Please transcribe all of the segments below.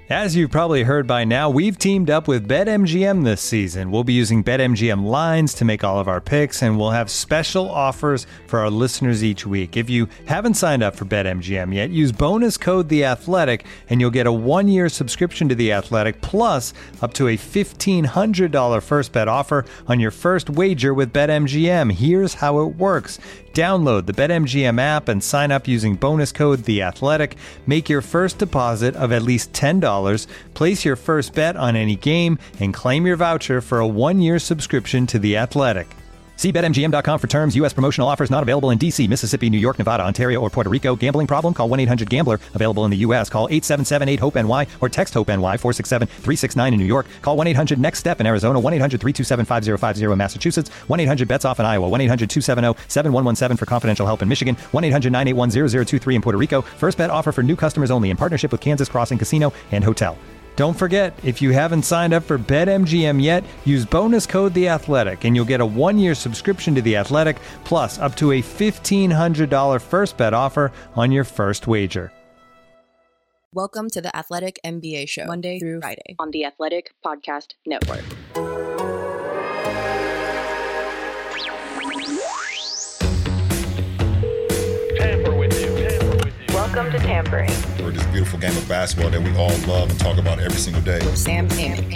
As you've probably heard by now, we've teamed up with BetMGM this season. We'll be using BetMGM lines to make all of our picks, and we'll have special offers for our listeners each week. If you haven't signed up for BetMGM yet, use bonus code The Athletic, and you'll get a 1-year subscription to The Athletic, plus up to a $1,500 first bet offer on your first wager with BetMGM. Here's how it works. Download the BetMGM app and sign up using bonus code The Athletic. Make your first deposit of at least $10. Place your first bet on any game and claim your voucher for a 1-year subscription to The Athletic. See BetMGM.com for terms. U.S. promotional offers not available in D.C., Mississippi, New York, Nevada, Ontario, or Puerto Rico. Gambling problem? Call 1-800-GAMBLER. Available in the U.S. Call 877-8-HOPE-NY or text HOPE-NY 467-369 in New York. Call 1-800-NEXT-STEP in Arizona. 1-800-327-5050 in Massachusetts. 1-800-BETS-OFF in Iowa. 1-800-270-7117 for confidential help in Michigan. 1-800-981-0023 in Puerto Rico. First bet offer for new customers only in partnership with Kansas Crossing Casino and Hotel. Don't forget, if you haven't signed up for BetMGM yet, use bonus code The Athletic, and you'll get a 1-year subscription to The Athletic, plus up to a $1,500 first bet offer on your first wager. Welcome to the Athletic NBA Show, Monday through Friday on the Athletic Podcast Network. Welcome to Tampering. For this beautiful game of basketball that we all love and talk about every single day. with Sam Amick.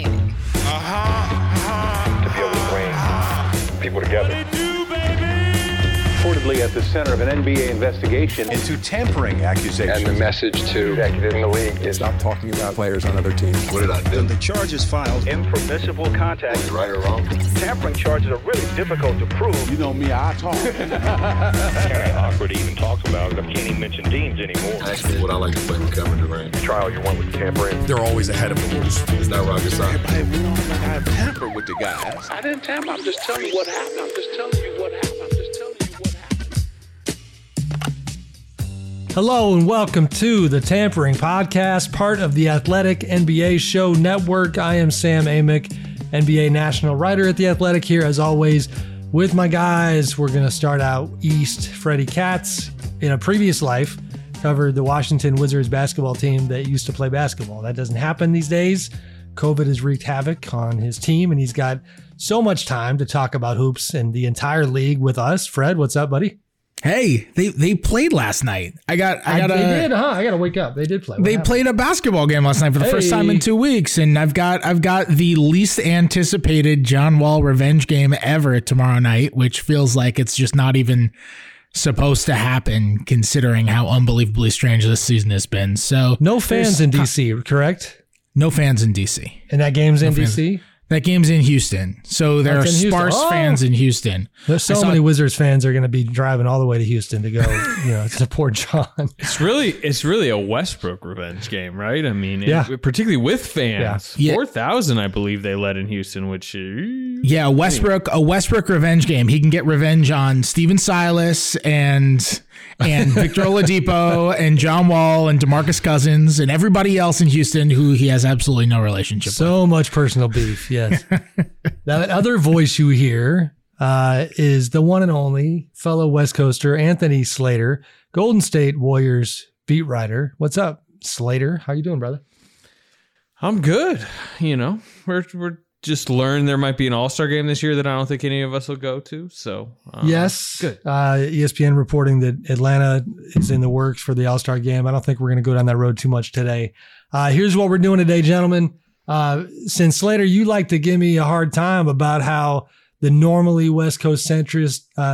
To be able to bring people together. Reportedly at the center of an NBA investigation into tampering accusations. And the message to executives in the league is stop talking about players on other teams. What did I do? The charges filed. impermissible contact. Right or wrong? Tampering charges are really difficult to prove. You know me, I talk. Kind of awkward to even talk about. I can't even mention teams anymore. Actually, what I like to play with Kevin Durant. Trial you want with tampering. They're always ahead of the rules. It's not rocket science. Hey, we don't have tamper with the guys. I didn't tamper. I'm just telling you what happened. I'm just telling you what happened. Hello and welcome to the Tampering Podcast, part of the Athletic NBA Show Network. I am Sam Amick, NBA national writer at The Athletic, here as always with my guys. We're going to start out east. Freddie Katz, in a previous life, covered the Washington Wizards basketball team that used to play basketball. That doesn't happen these days. COVID has wreaked havoc on his team, and he's got so much time to talk about hoops and the entire league with us. Fred, what's up, buddy? Hey, they played last night. They did, huh? I gotta wake up. They did play. They played a basketball game last night for the first time in 2 weeks, and I've got the least anticipated John Wall revenge game ever tomorrow night, which feels like it's just not even supposed to happen, considering how unbelievably strange this season has been. So no fans in DC, correct? No fans in DC, and that game's in DC. That game's in Houston, so there are sparse fans in Houston. There's so many Wizards fans are going to be driving all the way to Houston to go, support John. It's really a Westbrook revenge game, right? I mean, particularly with fans. Yeah. 4,000, I believe they led in Houston, which a Westbrook revenge game. He can get revenge on Steven Silas and Victor Oladipo and John Wall and DeMarcus Cousins and everybody else in Houston who he has absolutely no relationship with. So much personal beef, yes. That other voice you hear is the one and only fellow West Coaster, Anthony Slater, Golden State Warriors beat writer. What's up, Slater? How you doing, brother? I'm good. We're just learned there might be an all-star game this year that I don't think any of us will go to. So yes, good. ESPN reporting that Atlanta is in the works for the all-star game. I don't think we're going to go down that road too much today. Here's what we're doing today, gentlemen. Since Slater, you like to give me a hard time about how the normally West Coast centric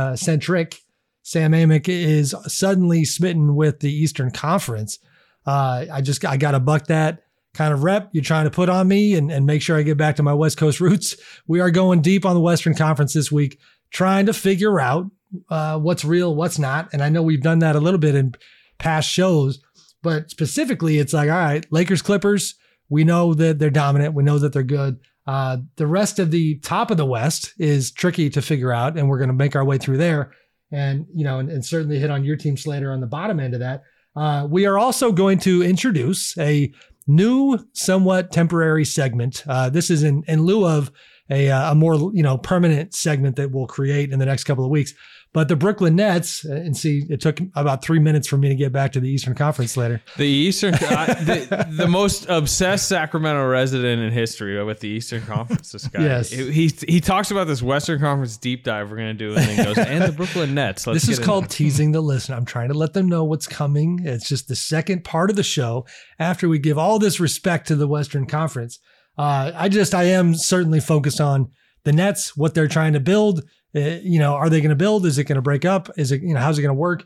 Sam Amick is suddenly smitten with the Eastern Conference. I got to buck that kind of rep you're trying to put on me and make sure I get back to my West Coast roots. We are going deep on the Western Conference this week, trying to figure out what's real, what's not. And I know we've done that a little bit in past shows, but specifically it's like, all right, Lakers, Clippers, we know that they're dominant. We know that they're good. The rest of the top of the West is tricky to figure out, and we're going to make our way through there. And, and certainly hit on your team, Slater, on the bottom end of that. We are also going to introduce a new, somewhat temporary segment. This is in lieu of a more, permanent segment that we'll create in the next couple of weeks. But the Brooklyn Nets, and see, it took about 3 minutes for me to get back to the Eastern Conference later. The Eastern, the most obsessed Sacramento resident in history with the Eastern Conference. This guy, yes, he talks about this Western Conference deep dive we're going to do, and then goes, and the Brooklyn Nets. This is called teasing the listener. I'm trying to let them know what's coming. It's just the second part of the show after we give all this respect to the Western Conference. I am certainly focused on the Nets, what they're trying to build. Are they going to build? Is it going to break up? Is it, how's it going to work?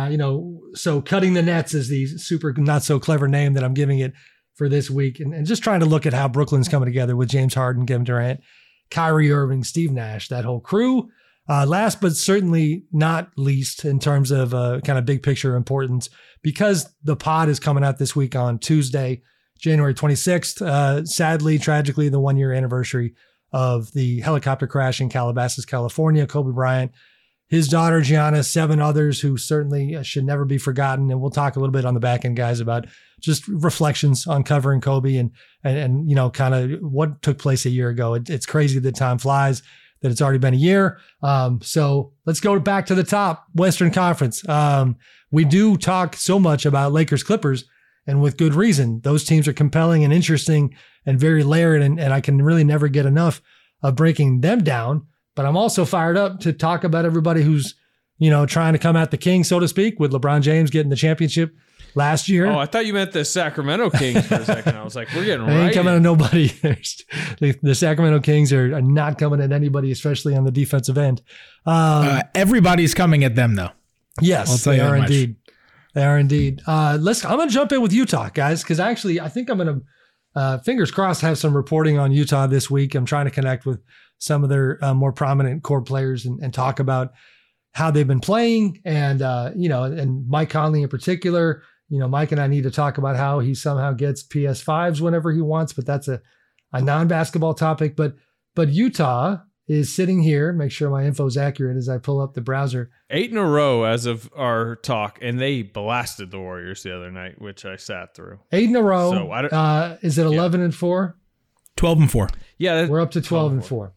So cutting the nets is the super not so clever name that I'm giving it for this week. And just trying to look at how Brooklyn's coming together with James Harden, Kevin Durant, Kyrie Irving, Steve Nash, that whole crew. Last, but certainly not least in terms of kind of big picture importance, because the pod is coming out this week on Tuesday, January 26th. Sadly, tragically, the 1 year anniversary of the helicopter crash in Calabasas, California. Kobe Bryant, his daughter Gianna, 7 others who certainly should never be forgotten. And we'll talk a little bit on the back end, guys, about just reflections on covering Kobe and kind of what took place a year ago. It's crazy that time flies, that it's already been a year. So let's go back to the top, Western Conference. We do talk so much about Lakers Clippers, and with good reason. Those teams are compelling and interesting and very layered, and I can really never get enough of breaking them down. But I'm also fired up to talk about everybody who's, trying to come at the king, so to speak, with LeBron James getting the championship last year. Oh, I thought you meant the Sacramento Kings for a second. I was like, we're getting they right. Ain't coming at nobody. The Sacramento Kings are not coming at anybody, especially on the defensive end. Everybody's coming at them, though. Yes, they are indeed. They are indeed. I'm going to jump in with Utah, guys, because I think I'm going to, fingers crossed, have some reporting on Utah this week. I'm trying to connect with some of their more prominent core players and talk about how they've been playing. And, and Mike Conley in particular. Mike and I need to talk about how he somehow gets PS5s whenever he wants, but that's a non-basketball topic. But Utah is sitting here. Make sure my info is accurate as I pull up the browser. 8 in a row as of our talk, and they blasted the Warriors the other night, which I sat through. 8 in a row. So is it 11-4? 12-4. Yeah, we're up to 12-4.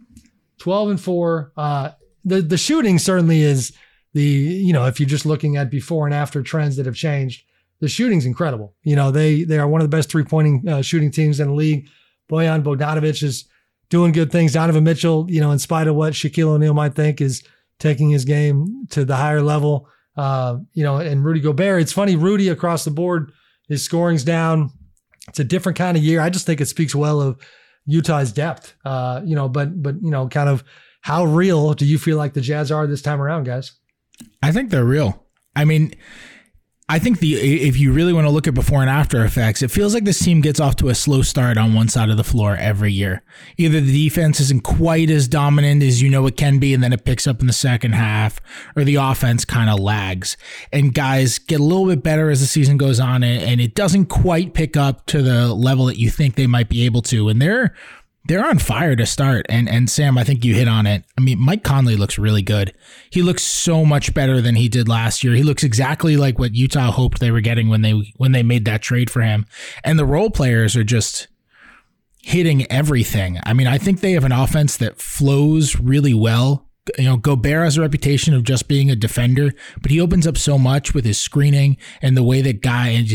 12-4. The shooting certainly is if you're just looking at before and after trends that have changed, the shooting's incredible. They are one of the best 3-point shooting teams in the league. Bojan Bogdanovic is doing good things. Donovan Mitchell, in spite of what Shaquille O'Neal might think, is taking his game to the higher level. And Rudy Gobert, it's funny, Rudy across the board, his scoring's down. It's a different kind of year. I just think it speaks well of Utah's depth. But kind of how real do you feel like the Jazz are this time around, guys? I think they're real. I mean, I think if you really want to look at before and after effects, it feels like this team gets off to a slow start on one side of the floor every year. Either the defense isn't quite as dominant as it can be, and then it picks up in the second half, or the offense kind of lags. And guys get a little bit better as the season goes on, and it doesn't quite pick up to the level that you think they might be able to. And they're on fire to start. And Sam, I think you hit on it. I mean, Mike Conley looks really good. He looks so much better than he did last year. He looks exactly like what Utah hoped they were getting when they made that trade for him. And the role players are just hitting everything. I mean, I think they have an offense that flows really well. Gobert has a reputation of just being a defender, but he opens up so much with his screening and the way that guy and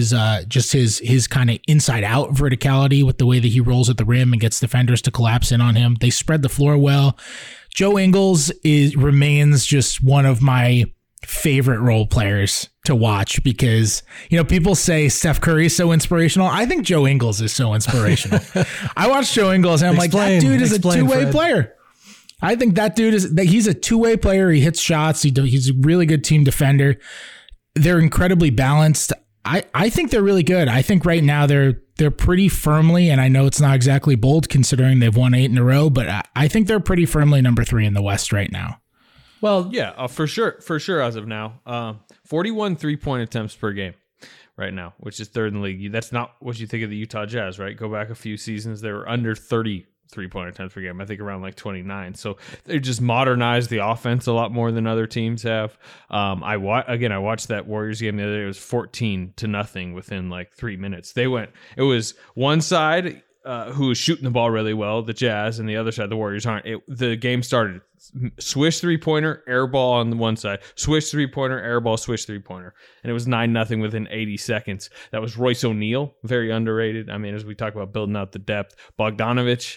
his kind of inside out verticality with the way that he rolls at the rim and gets defenders to collapse in on him. They spread the floor well. Joe Ingles remains just one of my favorite role players to watch because, people say Steph Curry is so inspirational. I think Joe Ingles is so inspirational. I watch Joe Ingles and I'm like, that dude is a two-way player. I think that dude he's a two-way player. He hits shots. He's a really good team defender. They're incredibly balanced. I think they're really good. I think right now they're pretty firmly, and I know it's not exactly bold considering they've won 8 in a row, but I think they're pretty firmly number 3 in the West right now. Well, yeah, for sure as of now. 41 3-point attempts per game right now, which is third in the league. That's not what you think of the Utah Jazz, right? Go back a few seasons, they were under 30 3-point attempts per game. I think around like 29. So they just modernized the offense a lot more than other teams have. I watched that Warriors game the other day. It was 14-0 within like 3 minutes. It was one side who is shooting the ball really well, the Jazz, and the other side, the Warriors aren't. The game started swish 3-pointer, air ball on the one side, swish 3-pointer, air ball, swish 3-pointer, and it was 9-0 within 80 seconds. That was Royce O'Neal, very underrated. I mean, as we talk about building out the depth, Bogdanovich,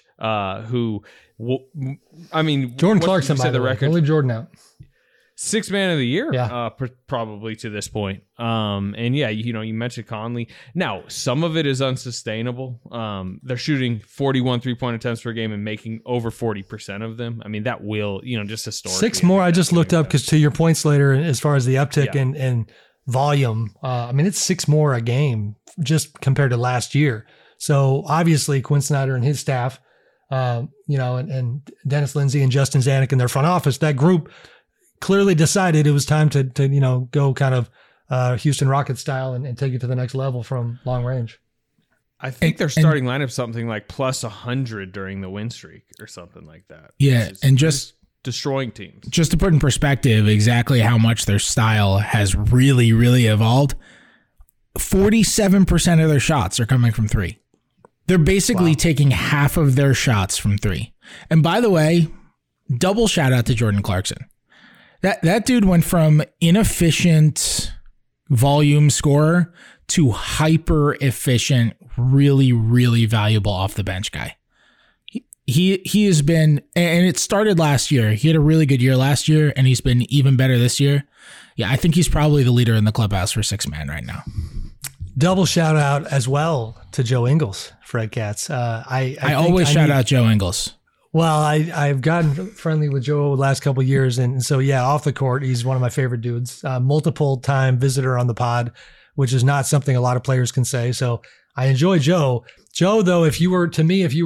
Jordan Clarkson, by the way, record. Don't leave Jordan out. 6th man of the year, Yeah. Probably to this point. And yeah, you mentioned Conley. Now, some of it is unsustainable. They're shooting 41 3-point attempts per game and making over 40% of them. I mean, that will, just historically. 6 more. I just looked up because to your point, Slater, as far as the uptick Yeah. in volume, it's 6 more a game just compared to last year. So obviously Quinn Snyder and his staff, and Dennis Lindsay and Justin Zanuck in their front office, that group clearly decided it was time to go kind of Houston Rockets style and take it to the next level from long range. I think their starting lineup something like plus 100 during the win streak or something like that. Yeah, and just destroying teams. Just to put in perspective exactly how much their style has really, really evolved, 47% of their shots are coming from 3. They're basically taking half of their shots from 3. And by the way, double shout out to Jordan Clarkson. That dude went from inefficient volume scorer to hyper efficient, really, really valuable off the bench guy. He has been, and it started last year. He had a really good year last year, and he's been even better this year. Yeah, I think he's probably the leader in the clubhouse for 6 man right now. Double shout out as well to Joe Ingles, Fred Katz. I always shout out Joe Ingles. Well, I've gotten friendly with Joe the last couple of years. And so, yeah, off the court, he's one of my favorite dudes. Multiple time visitor on the pod, which is not something a lot of players can say. So I enjoy Joe. Joe, though, if you were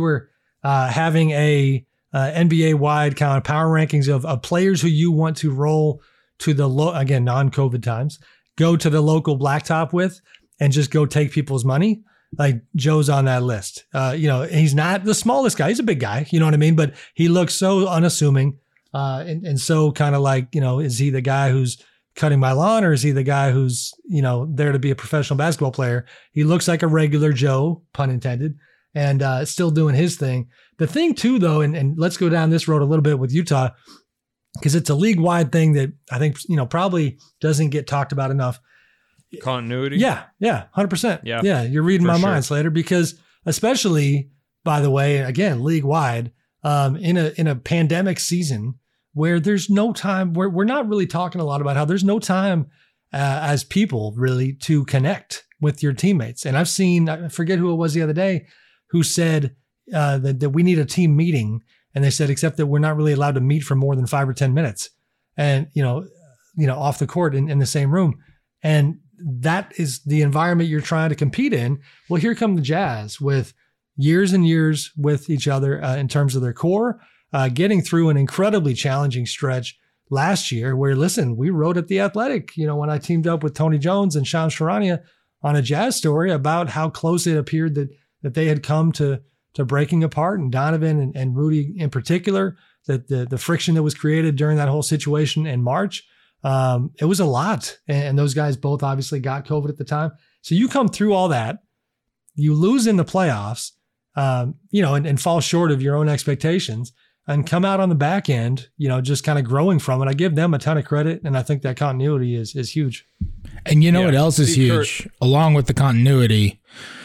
having a NBA wide kind of power rankings of players who you want to roll to the again, non-COVID times, go to the local blacktop with and just go take people's money, like Joe's on that list. He's not the smallest guy. He's a big guy, you know what I mean? But he looks so unassuming and so kind of like, is he the guy who's cutting my lawn or is he the guy who's, there to be a professional basketball player? He looks like a regular Joe, pun intended, and still doing his thing. The thing too, though, and let's go down this road a little bit with Utah, because it's a league-wide thing that I think, probably doesn't get talked about enough. Continuity? Yeah, 100%. Yeah, you're reading my sure. mind, Slater, because especially, by the way, again, league-wide, in a pandemic season where there's no time, we're not really talking a lot about how there's no time as people really to connect with your teammates. And I've seen, I forget who it was the other day, who said that we need a team meeting. And they said, except that we're not really allowed to meet for more than 5 or 10 minutes and, off the court in the same room. And that is the environment you're trying to compete in. Well, here come the Jazz with years and years with each other in terms of their core, getting through an incredibly challenging stretch last year where, listen, we wrote at The Athletic, when I teamed up with Tony Jones and Shams Charania on a Jazz story about how close it appeared that they had come to breaking apart, and Donovan and Rudy in particular, that the friction that was created during that whole situation in March, it was a lot. And those guys both obviously got COVID at the time. So you come through all that, you lose in the playoffs, and fall short of your own expectations and come out on the back end, just kind of growing from it. I give them a ton of credit. And I think that continuity is huge. And what else is huge? Along with the continuity,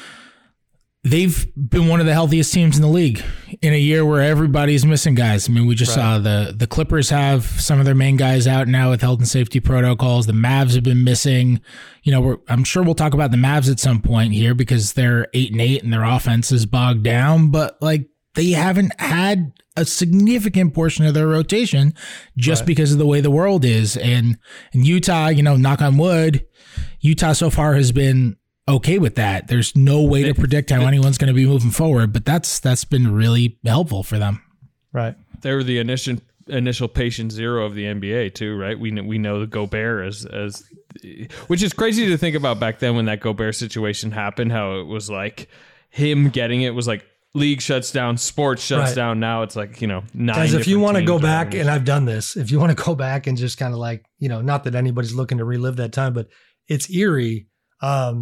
they've been one of the healthiest teams in the league in a year where everybody's missing guys. I mean, we just saw the Clippers have some of their main guys out now with health and safety protocols. The Mavs have been missing. I'm sure we'll talk about the Mavs at some point here because they're 8-8 and their offense is bogged down, but they haven't had a significant portion of their rotation just because of the way the world is. And Utah, knock on wood, Utah so far has been okay with that. There's no way to predict how anyone's going to be moving forward, but that's been really helpful for them. Right. They were the initial patient zero of the NBA too, right? We know the Gobert as which is crazy to think about back then when that Gobert situation happened, how it was like him getting it was like league shuts down, sports shuts down. Now it's like, 9. Guys, if you want to go back, and I've done this, if you want to go back and just kind of not that anybody's looking to relive that time, but it's eerie.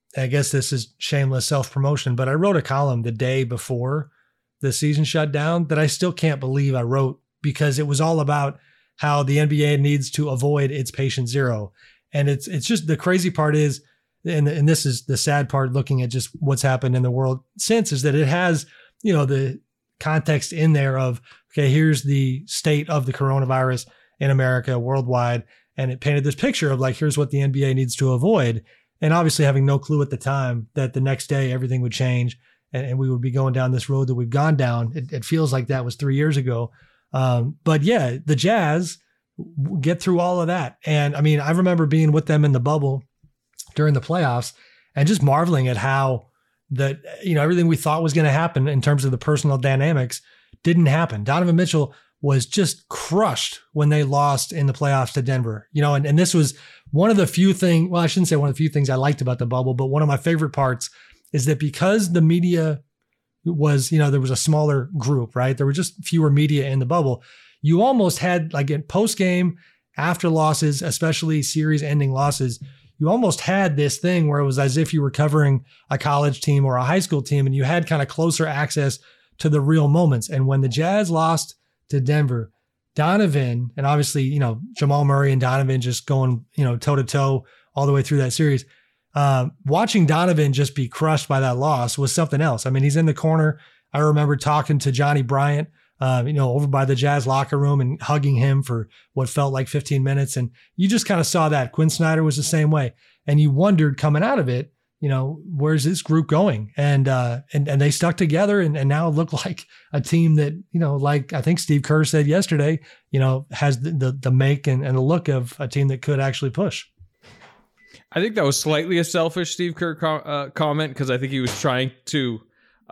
I guess this is shameless self-promotion, but I wrote a column the day before the season shut down that I still can't believe I wrote, because it was all about how the NBA needs to avoid its patient zero. And it's just, the crazy part is, and this is the sad part looking at just what's happened in the world since, is that it has, the context in there of, okay, here's the state of the coronavirus in America, worldwide. And it painted this picture of like, here's what the NBA needs to avoid. And obviously having no clue at the time that the next day everything would change and we would be going down this road that we've gone down. It feels like that was 3 years ago. But yeah, the Jazz get through all of that. And I mean, I remember being with them in the bubble during the playoffs and just marveling at how that, everything we thought was going to happen in terms of the personal dynamics didn't happen. Donovan Mitchell was just crushed when they lost in the playoffs to Denver, and this was one of the few things, well, I shouldn't say one of the few things I liked about the bubble, but one of my favorite parts is that because the media was, there was a smaller group, right? There were just fewer media in the bubble. You almost had, like, in post game, after losses, especially series ending losses, you almost had this thing where it was as if you were covering a college team or a high school team, and you had kind of closer access to the real moments. And when the Jazz lost to Denver, Donovan, and obviously, Jamal Murray and Donovan just going, toe to toe all the way through that series. Watching Donovan just be crushed by that loss was something else. I mean, he's in the corner. I remember talking to Johnny Bryant, over by the Jazz locker room and hugging him for what felt like 15 minutes. And you just kind of saw that. Quinn Snyder was the same way. And you wondered coming out of it, where's this group going? And they stuck together and now look like a team that, like I think Steve Kerr said yesterday, has the make and the look of a team that could actually push. I think that was slightly a selfish Steve Kerr comment, because I think he was trying to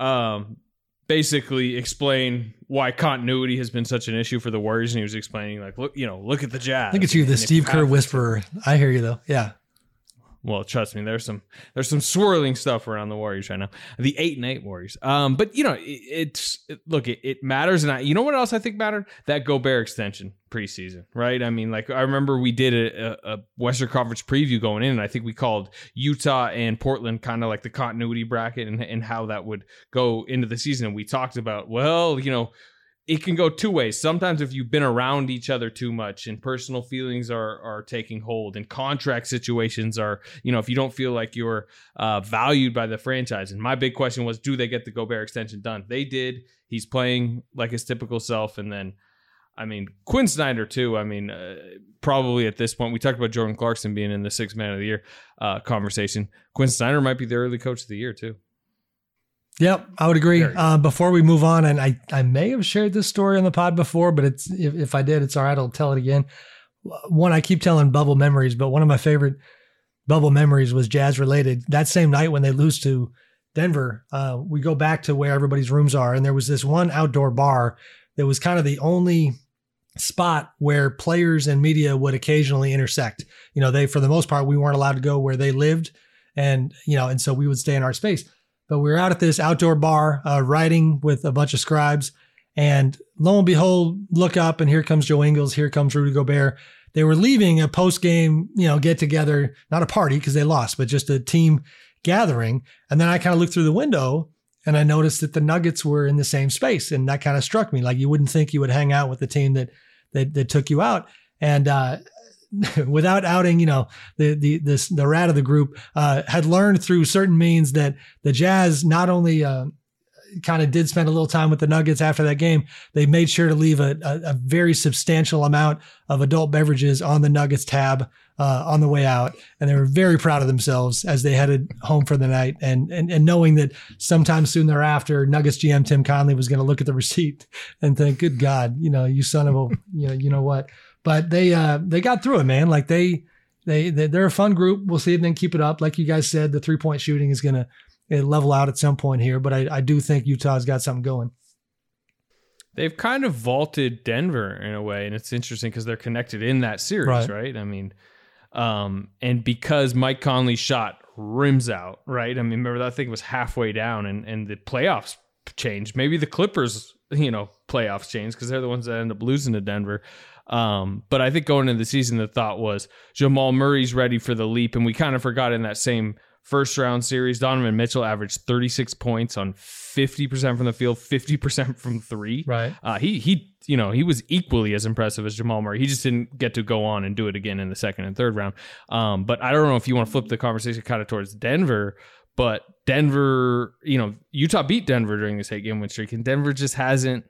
basically explain why continuity has been such an issue for the Warriors. And he was explaining, like, look at the Jazz. I think it's you, the Steve Kerr whisperer. I hear you though. Yeah. Well, trust me, there's some swirling stuff around the Warriors right now, the 8-8 Warriors. But it matters, and you know what else I think mattered? That Gobert extension preseason, right? I mean, like, I remember we did a Western Conference preview going in, and I think we called Utah and Portland kind of like the continuity bracket and how that would go into the season. And we talked about, it can go two ways. Sometimes if you've been around each other too much and personal feelings are taking hold, and contract situations are, if you don't feel like you're valued by the franchise. And my big question was, do they get the Gobert extension done? They did. He's playing like his typical self. And then, I mean, Quinn Snyder too. I mean, probably at this point, we talked about Jordan Clarkson being in the 6th Man of the Year conversation. Quinn Snyder might be the early coach of the year too. Yep, I would agree. Before we move on, and I may have shared this story on the pod before, but if I did, it's all right. I'll tell it again. One, I keep telling bubble memories, but one of my favorite bubble memories was Jazz related. That same night when they lose to Denver, we go back to where everybody's rooms are, and there was this one outdoor bar that was kind of the only spot where players and media would occasionally intersect. For the most part, we weren't allowed to go where they lived, and so we would stay in our space. But we were out at this outdoor bar, writing with a bunch of scribes, and lo and behold, look up, and here comes Joe Ingles, here comes Rudy Gobert. They were leaving a post-game, get together, not a party because they lost, but just a team gathering. And then I kind of looked through the window, and I noticed that the Nuggets were in the same space, and that kind of struck me. Like, you wouldn't think you would hang out with the team that took you out, and without outing, the rat of the group, had learned through certain means that the Jazz not only kind of did spend a little time with the Nuggets after that game, they made sure to leave a very substantial amount of adult beverages on the Nuggets tab on the way out. And they were very proud of themselves as they headed home for the night. And knowing that sometime soon thereafter, Nuggets GM Tim Conley was going to look at the receipt and think, good God, you son of a, you know what? But they got through it, man. Like they're a fun group. We'll see if they can keep it up. Like you guys said, the 3-point shooting is going to level out at some point here, but I do think Utah's got something going. They've kind of vaulted Denver in a way, and it's interesting because they're connected in that series, right? I mean, and because Mike Conley's shot rims out, right? I mean, remember that thing was halfway down, and the playoffs changed. Maybe the Clippers, playoffs changed because they're the ones that end up losing to Denver. But I think going into the season, the thought was Jamal Murray's ready for the leap, and we kind of forgot in that same first round series, Donovan Mitchell averaged 36 points on 50% from the field, 50% from three. Right. He was equally as impressive as Jamal Murray. He just didn't get to go on and do it again in the second and third round. But I don't know if you want to flip the conversation kind of towards Denver, but Denver, Utah beat Denver during this 8-game win streak, and Denver just hasn't,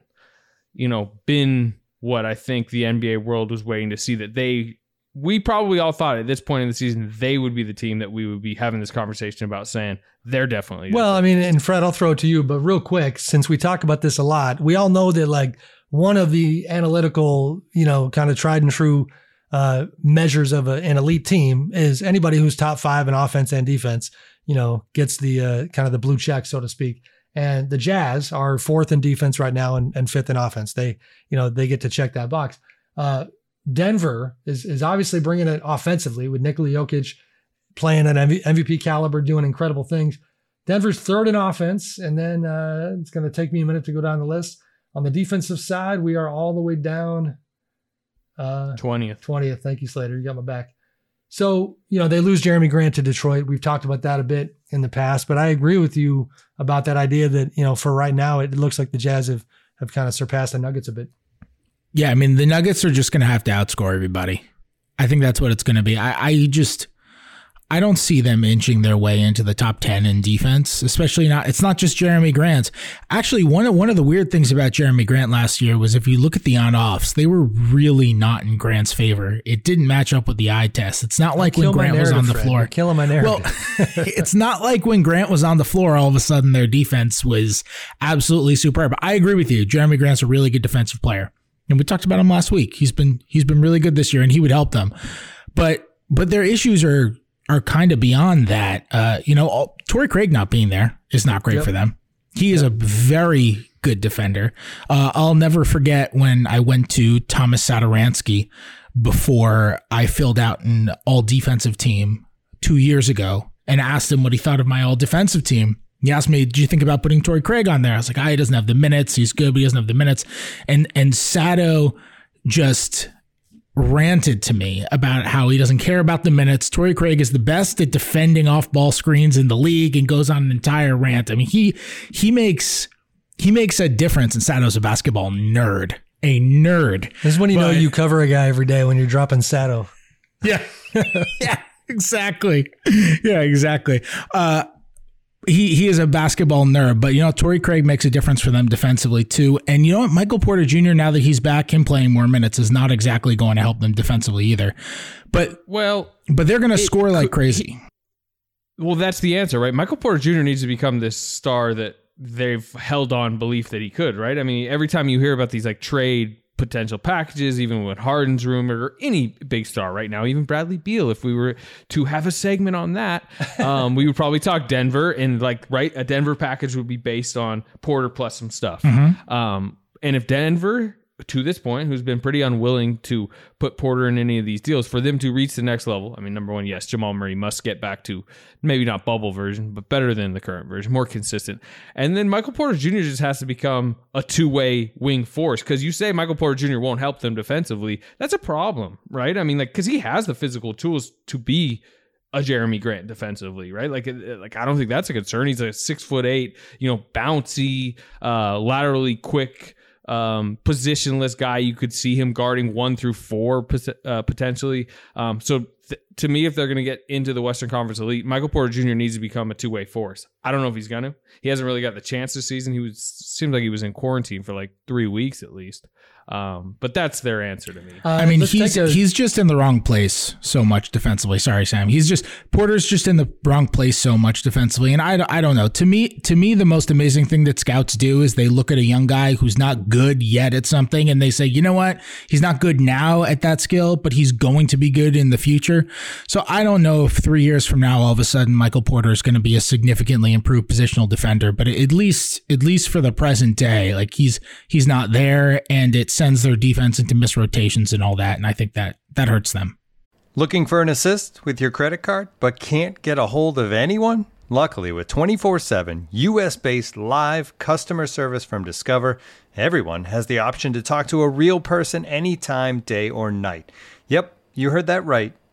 been what I think the NBA world was waiting to see. That we probably all thought at this point in the season they would be the team that we would be having this conversation about, saying they're definitely. Well, I mean, and Fred, I'll throw it to you, but real quick, since we talk about this a lot, we all know that like one of the analytical, kind of tried and true measures of an elite team is anybody who's top 5 in offense and defense, gets the kind of the blue check, so to speak. And the Jazz are 4th in defense right now and 5th in offense. They get to check that box. Denver is obviously bringing it offensively with Nikola Jokic playing at MVP caliber, doing incredible things. Denver's 3rd in offense, and then it's going to take me a minute to go down the list. On the defensive side, we are all the way down 20th. 20th. Thank you, Slater. You got my back. So, they lose Jeremy Grant to Detroit. We've talked about that a bit in the past, but I agree with you about that idea that, for right now, it looks like the Jazz have kind of surpassed the Nuggets a bit. Yeah, I mean, the Nuggets are just going to have to outscore everybody. I think that's what it's going to be. I don't see them inching their way into the top 10 in defense, especially not. It's not just Jeremy Grant. Actually, one of the weird things about Jeremy Grant last year was if you look at the on-offs, they were really not in Grant's favor. It didn't match up with the eye test. It's not like when Grant was on the floor. You're killing my narrative. Well, it's not like when Grant was on the floor, all of a sudden their defense was absolutely superb. I agree with you. Jeremy Grant's a really good defensive player. And we talked about him last week. He's been really good this year, and he would help them. But their issues are kind of beyond that. Torrey Craig not being there is not great for them. He is a very good defender. I'll never forget when I went to Thomas Satoransky before I filled out an all defensive team 2 years ago and asked him what he thought of my all defensive team. He asked me, "Did you think about putting Torrey Craig on there?" I was like, he doesn't have the minutes. He's good, but he doesn't have the minutes. And Sato just ranted to me about how he doesn't care about the minutes. Torrey Craig is the best at defending off ball screens in the league, and goes on an entire rant. I mean, he makes a difference, and Sato's a basketball nerd. A nerd. This is when you know you cover a guy every day, when you're dropping Sato. Yeah. Yeah, exactly. Yeah, exactly. He is a basketball nerd, but Torrey Craig makes a difference for them defensively too. And you know what? Michael Porter Jr., now that he's back, him playing more minutes is not exactly going to help them defensively either. But they're going to score like crazy. Well, that's the answer, right? Michael Porter Jr. needs to become this star that they've held on belief that he could, right? I mean, every time you hear about these like trade potential packages, even with Harden's rumored, or any big star right now, even Bradley Beal, if we were to have a segment on that, we would probably talk Denver, and a Denver package would be based on Porter plus some stuff. Mm-hmm. And if Denver, to this point, who's been pretty unwilling to put Porter in any of these deals, for them to reach the next level, I mean, number one, yes, Jamal Murray must get back to maybe not bubble version, but better than the current version, more consistent. And then Michael Porter Jr. just has to become a two-way wing force, because you say Michael Porter Jr. won't help them defensively. That's a problem, right? I mean, because he has the physical tools to be a Jeremy Grant defensively, right? Like I don't think that's a concern. He's a 6'8", bouncy, laterally quick, positionless guy. You could see him guarding 1 through 4 potentially. To me, if they're going to get into the Western Conference Elite, Michael Porter Jr. needs to become a two-way force. I don't know if he's going to. He hasn't really got the chance this season. Seemed like he was in quarantine for like 3 weeks at least. But that's their answer to me. I mean, he's just in the wrong place so much defensively. Sorry, Sam. Porter's just in the wrong place so much defensively. And I don't know. To me, the most amazing thing that scouts do is they look at a young guy who's not good yet at something, and they say, you know what? He's not good now at that skill, but he's going to be good in the future. So I don't know if 3 years from now, all of a sudden, Michael Porter is going to be a significantly improved positional defender. But at least for the present day, like he's not there, and it sends their defense into misrotations and all that. And I think that hurts them. Looking for an assist with your credit card, but can't get a hold of anyone? Luckily, with 24/7 U.S.-based live customer service from Discover, everyone has the option to talk to a real person anytime, day or night. Yep, you heard that right.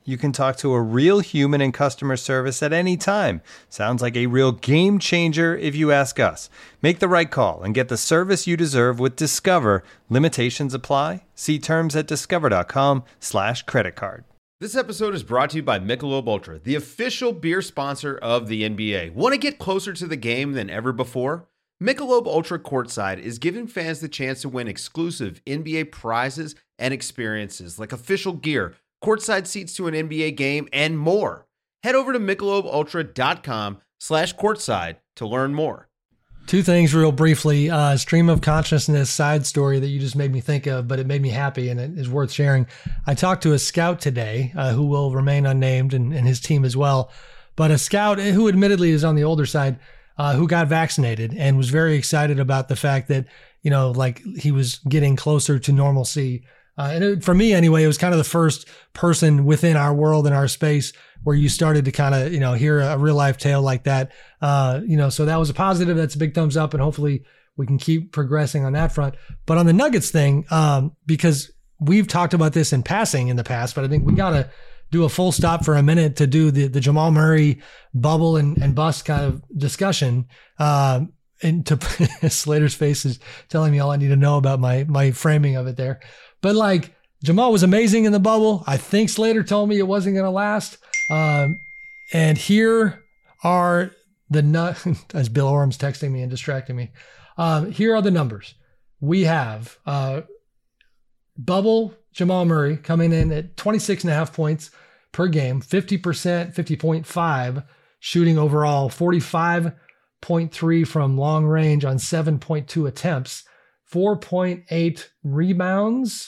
You can talk to a real human in customer service at any time. Sounds like a real game changer if you ask us. Make the right call and get the service you deserve with Discover. Limitations apply. See terms at discover.com/creditcard. This episode is brought to you by Michelob Ultra, the official beer sponsor of the NBA. Want to get closer to the game than ever before? Michelob Ultra Courtside is giving fans the chance to win exclusive NBA prizes and experiences like official gear, courtside seats to an NBA game, and more. Head over to MichelobUltra.com/courtside to learn more. Two things real briefly. Stream of consciousness side story that you just made me think of, but it made me happy and it is worth sharing. I talked to a scout today who will remain unnamed and his team as well, but a scout who admittedly is on the older side who got vaccinated and was very excited about the fact that, you know, like he was getting closer to normalcy. For me anyway, it was kind of the first person within our world and our space where you started to kind of, you know, hear a real life tale like that. So that was a positive. That's a big thumbs up, and hopefully we can keep progressing on that front. But on the Nuggets thing, because we've talked about this in passing in the past, but I think we got to do a full stop for a minute to do the Jamal Murray bubble and bust kind of discussion. And to Slater's face is telling me all I need to know about my framing of it there. But like Jamal was amazing in the bubble. I think Slater told me it wasn't going to last. And here are as Bill Orum's texting me and distracting me. Here are the numbers. We have bubble Jamal Murray coming in at 26.5 points per game, 50%, 50.5 shooting overall, 45.3 from long range on 7.2 attempts, 4.8 rebounds,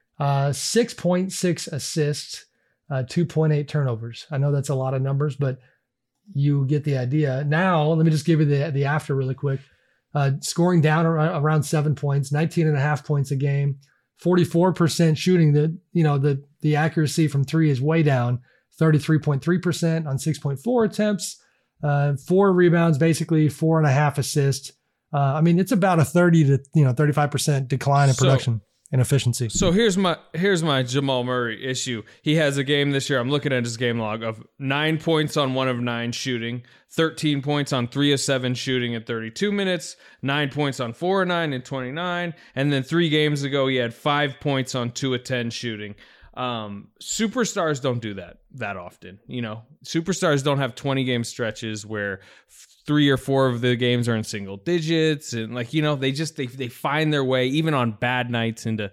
6.6 assists, 2.8 turnovers. I know that's a lot of numbers, but you get the idea. Now, let me just give you the after really quick. Scoring down around 7 points, 19.5 points a game, 44% shooting. The accuracy from three is way down, 33.3% on 6.4 attempts, 4 rebounds, basically 4.5 assists. It's about a 30 to 35% decline in production and efficiency. So here's my Jamal Murray issue. He has a game this year. I'm looking at his game log of 9 points on 1 of 9 shooting, 13 points on 3 of 7 shooting at 32 minutes, 9 points on 4 of 9 and 29, and then 3 games ago he had 5 points on 2 of 10 shooting. Superstars don't do that often. Superstars don't have 20 game stretches where 3 or 4 of the games are in single digits, and they find their way even on bad nights into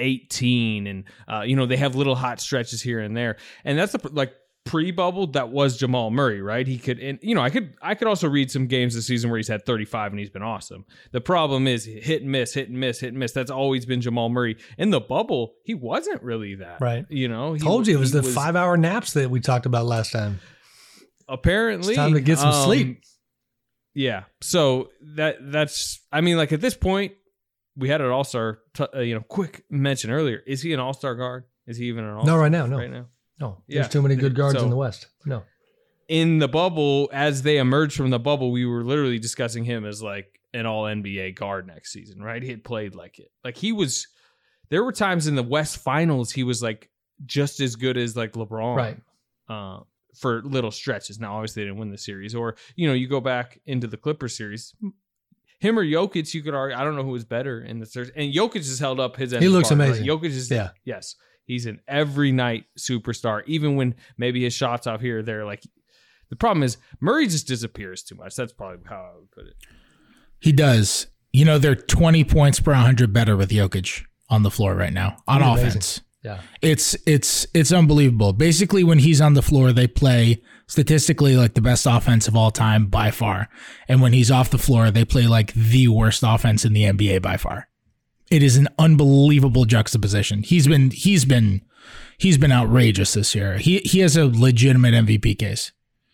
18, and they have little hot stretches here and there, and that's pre-bubble. That was Jamal Murray, right? He could, and I could also read some games this season where he's had 35 and he's been awesome. The problem is hit and miss. That's always been Jamal Murray. In the bubble, he wasn't really that, right? He told you it was the 5-hour naps that we talked about last time. Apparently, it's time to get some sleep. Yeah. So that's at this point, we had an all-star, quick mention earlier. Is he an all-star guard? Is he even an all-star? No, right now. No. Right now. No. There's too many good guards in the West. No. In the bubble, as they emerged from the bubble, we were literally discussing him as like an all-NBA guard next season, right? He had played like it. Like there were times in the West Finals, he was like just as good as like LeBron. Right. For little stretches. Now, obviously, they didn't win the series. Or, you go back into the Clippers series, him or Jokic, you could argue. I don't know who was better in the series. And Jokic has held up his end. He looks amazing. Right? Jokic is, yes, he's an every night superstar, even when maybe his shots off here or there. Like, the problem is Murray just disappears too much. That's probably how I would put it. He does. They're 20 points per 100 better with Jokic on the floor right now on offense. Yeah. It's unbelievable. Basically, when he's on the floor, they play statistically like the best offense of all time by far. And when he's off the floor, they play like the worst offense in the NBA by far. It is an unbelievable juxtaposition. He's been outrageous this year. He has a legitimate MVP case.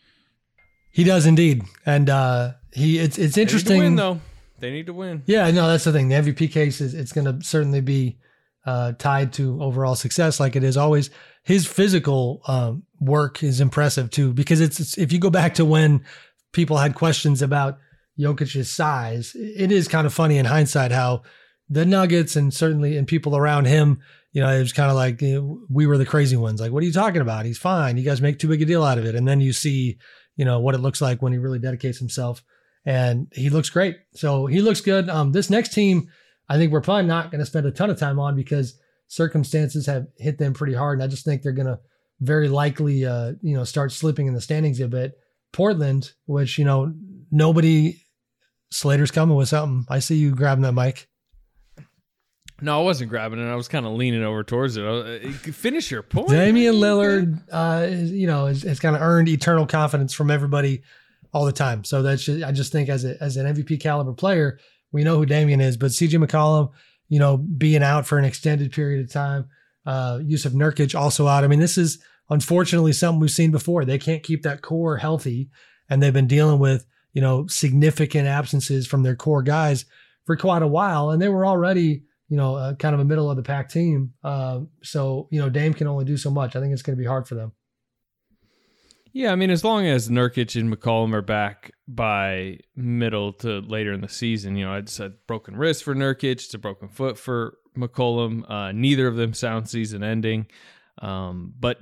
He does indeed. And it's interesting. They need to win, though. They need to win. Yeah, no, that's the thing. The MVP case it's going to certainly be tied to overall success, like it is always. His physical work is impressive too, because it's if you go back to when people had questions about Jokic's size, it is kind of funny in hindsight how the Nuggets and certainly and people around him it was kind of like we were the crazy ones. Like, what are you talking about? He's fine. You guys make too big a deal out of it. And then you see, what it looks like when he really dedicates himself, and he looks great. So he looks good. This next team, I think we're probably not going to spend a ton of time on because circumstances have hit them pretty hard. And I just think they're going to very likely, start slipping in the standings a bit. Portland, which, Slater's coming with something. I see you grabbing that mic. No, I wasn't grabbing it. I was kind of leaning over towards it. Finish your point. Damian Lillard, has kind of earned eternal confidence from everybody all the time. So I just think as an MVP caliber player, we know who Damian is, but CJ McCollum, being out for an extended period of time, Yusuf Nurkic also out. I mean, this is unfortunately something we've seen before. They can't keep that core healthy, and they've been dealing with, significant absences from their core guys for quite a while. And they were already, kind of a middle of the pack team. So Dame can only do so much. I think it's going to be hard for them. Yeah, I mean, as long as Nurkic and McCollum are back by middle to later in the season, it's a broken wrist for Nurkic, it's a broken foot for McCollum. Neither of them sound season ending. But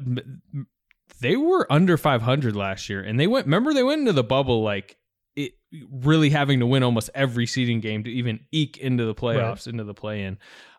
they were under 500 last year, and they went into the bubble like it really having to win almost every seeding game to even eke into the playoffs, into the play-in.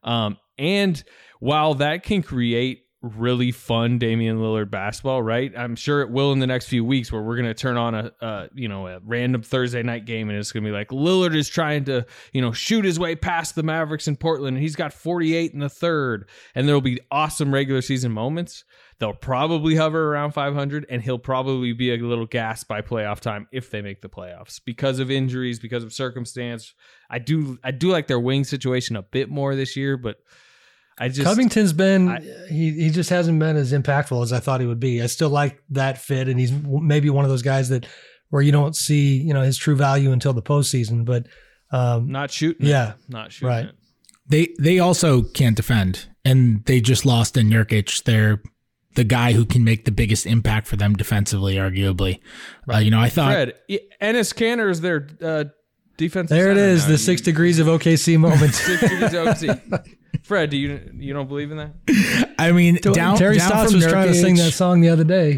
And while that can create really fun Damian Lillard basketball, right? I'm sure it will in the next few weeks, where we're going to turn on a random Thursday night game, and it's going to be like Lillard is trying to, shoot his way past the Mavericks in Portland, and he's got 48 in the third, and there'll be awesome regular season moments. They'll probably hover around 500, and he'll probably be a little gassed by playoff time if they make the playoffs because of injuries, because of circumstance. I do like their wing situation a bit more this year, but Covington's been he just hasn't been as impactful as I thought he would be. I still like that fit, and he's maybe one of those guys where you don't see his true value until the postseason. But not shooting, not shooting. Right. They also can't defend, and they just lost in Nurkic. They're the guy who can make the biggest impact for them defensively, arguably. Right. I thought Fred Enes Kanter is their defensive. There it is, the 6 degrees of OKC moment. 6 degrees of OKC. Fred, do you don't believe in that? I mean, Terry Stotts was trying to sing that song the other day.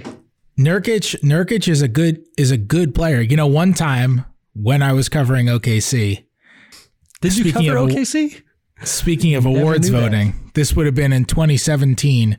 Nurkic is a good player. One time when I was covering OKC, did you cover OKC? Speaking of awards voting, this would have been in 2017.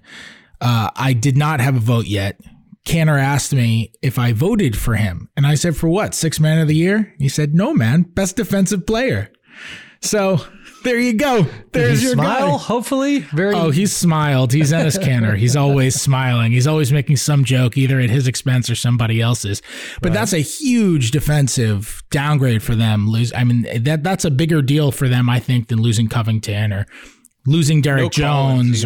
I did not have a vote yet. Kanter asked me if I voted for him, and I said, "For what? 6th man of the year?" He said, "No, man, best defensive player." So there you go. There's your smile, guy. Hopefully. He's smiled. He's Enes Kanter. He's always smiling. He's always making some joke, either at his expense or somebody else's. But that's a huge defensive downgrade for them. That's a bigger deal for them, I think, than losing Covington or losing Derek Jones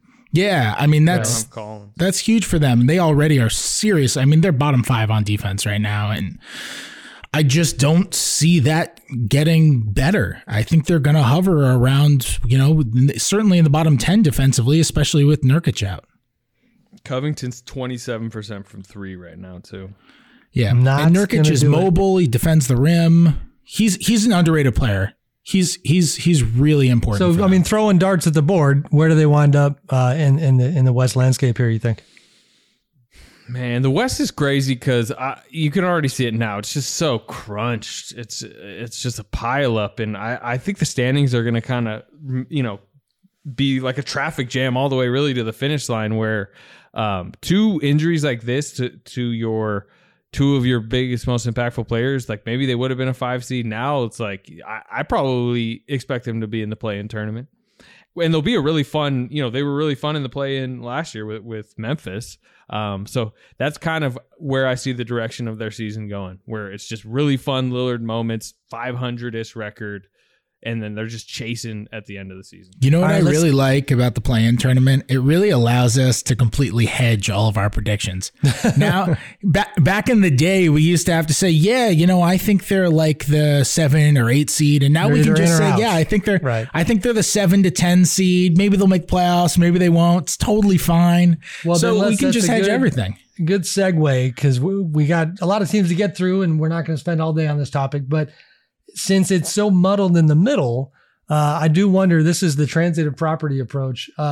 that's huge for them. They already are serious. They're bottom 5 on defense right now, and I just don't see that getting better. I think they're going to hover around, certainly in the bottom 10 defensively, especially with Nurkic out. Covington's 27% from 3 right now, too. Yeah, and Nurkic is mobile. He defends the rim. He's an underrated player. He's really important. So, throwing darts at the board, where do they wind up in the West landscape here, you think? Man, the West is crazy because you can already see it now. It's just so crunched. It's just a pile up, and I think the standings are going to kind of be like a traffic jam all the way really to the finish line. Where 2 injuries like this to your 2 of your biggest, most impactful players, like maybe they would have been a 5 seed. Now it's like I probably expect them to be in the play-in tournament. And they'll be a really fun, they were really fun in the play-in last year with Memphis. So that's kind of where I see the direction of their season going, where it's just really fun Lillard moments, 500-ish record, and then they're just chasing at the end of the season. You know what I really like about the play-in tournament? It really allows us to completely hedge all of our predictions. Now, back in the day, we used to have to say, I think they're like the 7 or 8 seed, and now we can just say, I think they're the 7 to 10 seed. Maybe they'll make playoffs, maybe they won't. It's totally fine. Well, so we can just hedge everything. Good segue, because we got a lot of teams to get through, and we're not going to spend all day on this topic, but since it's so muddled in the middle, I do wonder, this is the transitive property approach.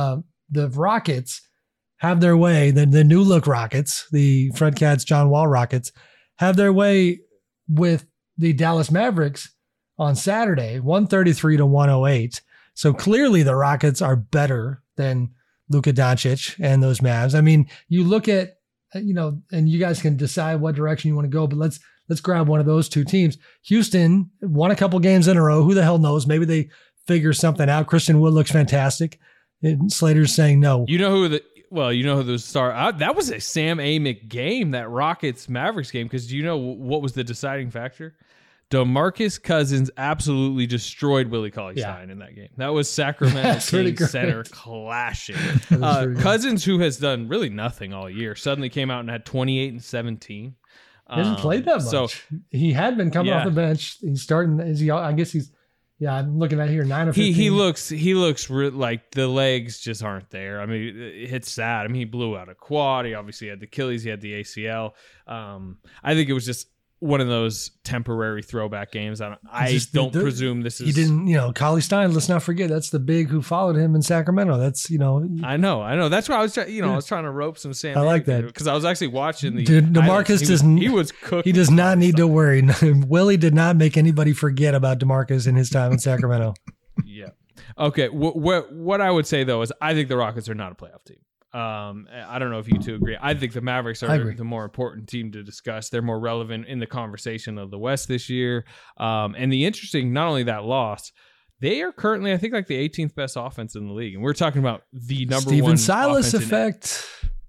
the Rockets have their way, the new look Rockets, the Fred Katz, John Wall Rockets, have their way with the Dallas Mavericks on Saturday, 133-108. So clearly the Rockets are better than Luka Doncic and those Mavs. I mean, you look at, and you guys can decide what direction you want to go, but let's grab one of those two teams. Houston won a couple games in a row. Who the hell knows? Maybe they figure something out. Christian Wood looks fantastic. And Slater's saying no. You know who the star, that was a Sam Amick game, that Rockets Mavericks game. Cause do you know what was the deciding factor? DeMarcus Cousins absolutely destroyed Willie Cauley-Stein in that game. That was Sacramento Kings center clashing. Cousins, who has done really nothing all year, suddenly came out and had 28 and 17. He hasn't played that much. So, he had been coming off the bench. He's starting. I guess he's. Yeah, I'm looking at here 9 of 15. He looks like the legs just aren't there. I mean, it's sad. I mean, he blew out a quad. He obviously had the Achilles. He had the ACL. I think it was just one of those temporary throwback games. I don't presume this is. He didn't, Cauley-Stein, let's not forget, that's the big who followed him in Sacramento. That's, I know. That's why I was trying, I was trying to rope some Sam. I like that. Because I was actually watching the. Dude, DeMarcus he was cooking. He does not need to worry. Willie did not make anybody forget about DeMarcus in his time in Sacramento. Yeah. Okay. What I would say, though, is I think the Rockets are not a playoff team. I don't know if you two agree. I think the Mavericks are the more important team to discuss. They're more relevant in the conversation of the West this year. And the interesting, not only that loss, they are currently, I think, like the 18th best offense in the league. And we're talking about the number Stephen one Silas effect.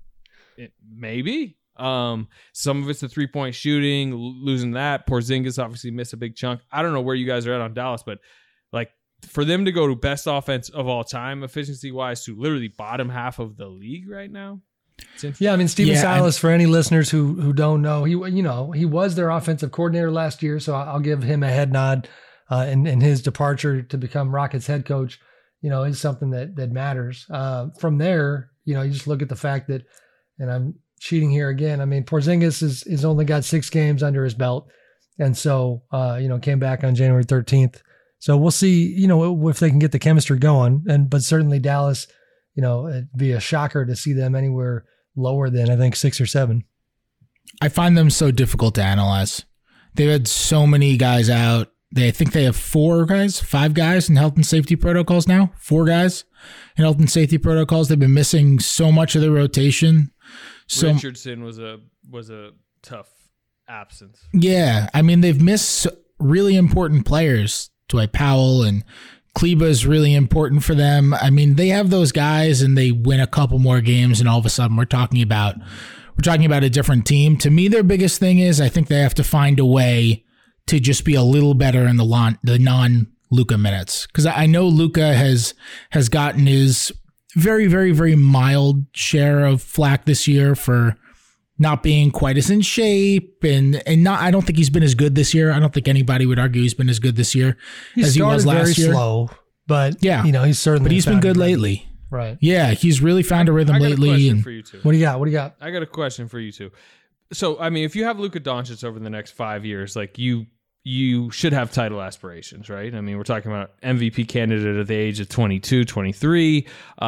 Maybe. Some of it's the 3-point shooting, losing that. Porzingis obviously missed a big chunk. I don't know where you guys are at on Dallas, but like, for them to go to best offense of all time, efficiency-wise, to literally bottom half of the league right now. Yeah, I mean, Stephen Silas, for any listeners who don't know, he was their offensive coordinator last year, so I'll give him a head nod. In his departure to become Rockets head coach, is something that matters. From there, you just look at the fact that, and I'm cheating here again. I mean, Porzingis is only got 6 games under his belt, and so came back on January 13th. So we'll see, if they can get the chemistry going. But certainly Dallas, it'd be a shocker to see them anywhere lower than, I think, 6 or 7. I find them so difficult to analyze. They've had so many guys out. I think they have 5 guys in health and safety protocols now. 4 guys in health and safety protocols. They've been missing so much of the rotation. So Richardson was a tough absence. Yeah, I mean, they've missed really important players. Dwight Powell and Kleba is really important for them. I mean, they have those guys and they win a couple more games and all of a sudden we're talking about a different team. To me, their biggest thing is I think they have to find a way to just be a little better in the non-Luka minutes. Because I know Luka has gotten his very, very, very mild share of flack this year for not being quite as in shape and not. I don't think he's been as good this year. I don't think anybody would argue he's been as good this year as he was last year. Slow, but yeah, he's certainly. But he's been good lately. Right. Yeah, he's really found a rhythm lately. For you two. What do you got? I got a question for you two. So, I mean, if you have Luka Doncic over the next 5 years, like you should have title aspirations, right? I mean, we're talking about MVP candidate at the age of 22, 23.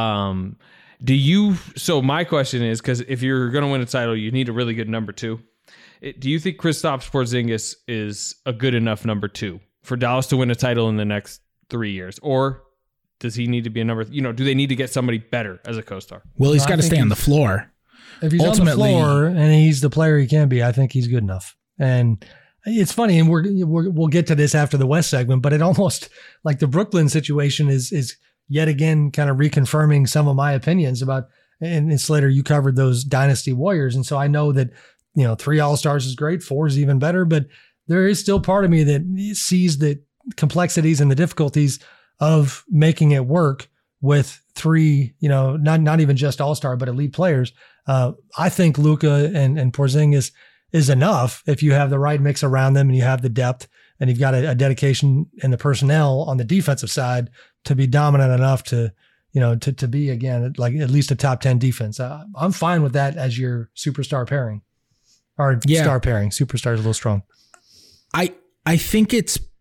So my question is, because if you're going to win a title, you need a really good number 2. Do you think Kristaps Porzingis is a good enough number 2 for Dallas to win a title in the next 3 years? Or does he need to be a number, do they need to get somebody better as a co-star? Well, he's got to stay on the floor. If he's on the floor and he's the player he can be, I think he's good enough. And it's funny, and we'll get to this after the West segment, but it almost, like the Brooklyn situation is yet again kind of reconfirming some of my opinions about, and Slater, you covered those dynasty warriors. And so I know that, 3 All-Stars is great, 4 is even better, but there is still part of me that sees the complexities and the difficulties of making it work with 3, not even just All-Star, but elite players. I think Luka and Porzingis is enough if you have the right mix around them and you have the depth and you've got a dedication and the personnel on the defensive side to be dominant enough to be, again, like at least a top 10 defense. I'm fine with that as your superstar pairing or star pairing. Superstar is a little strong. I think it's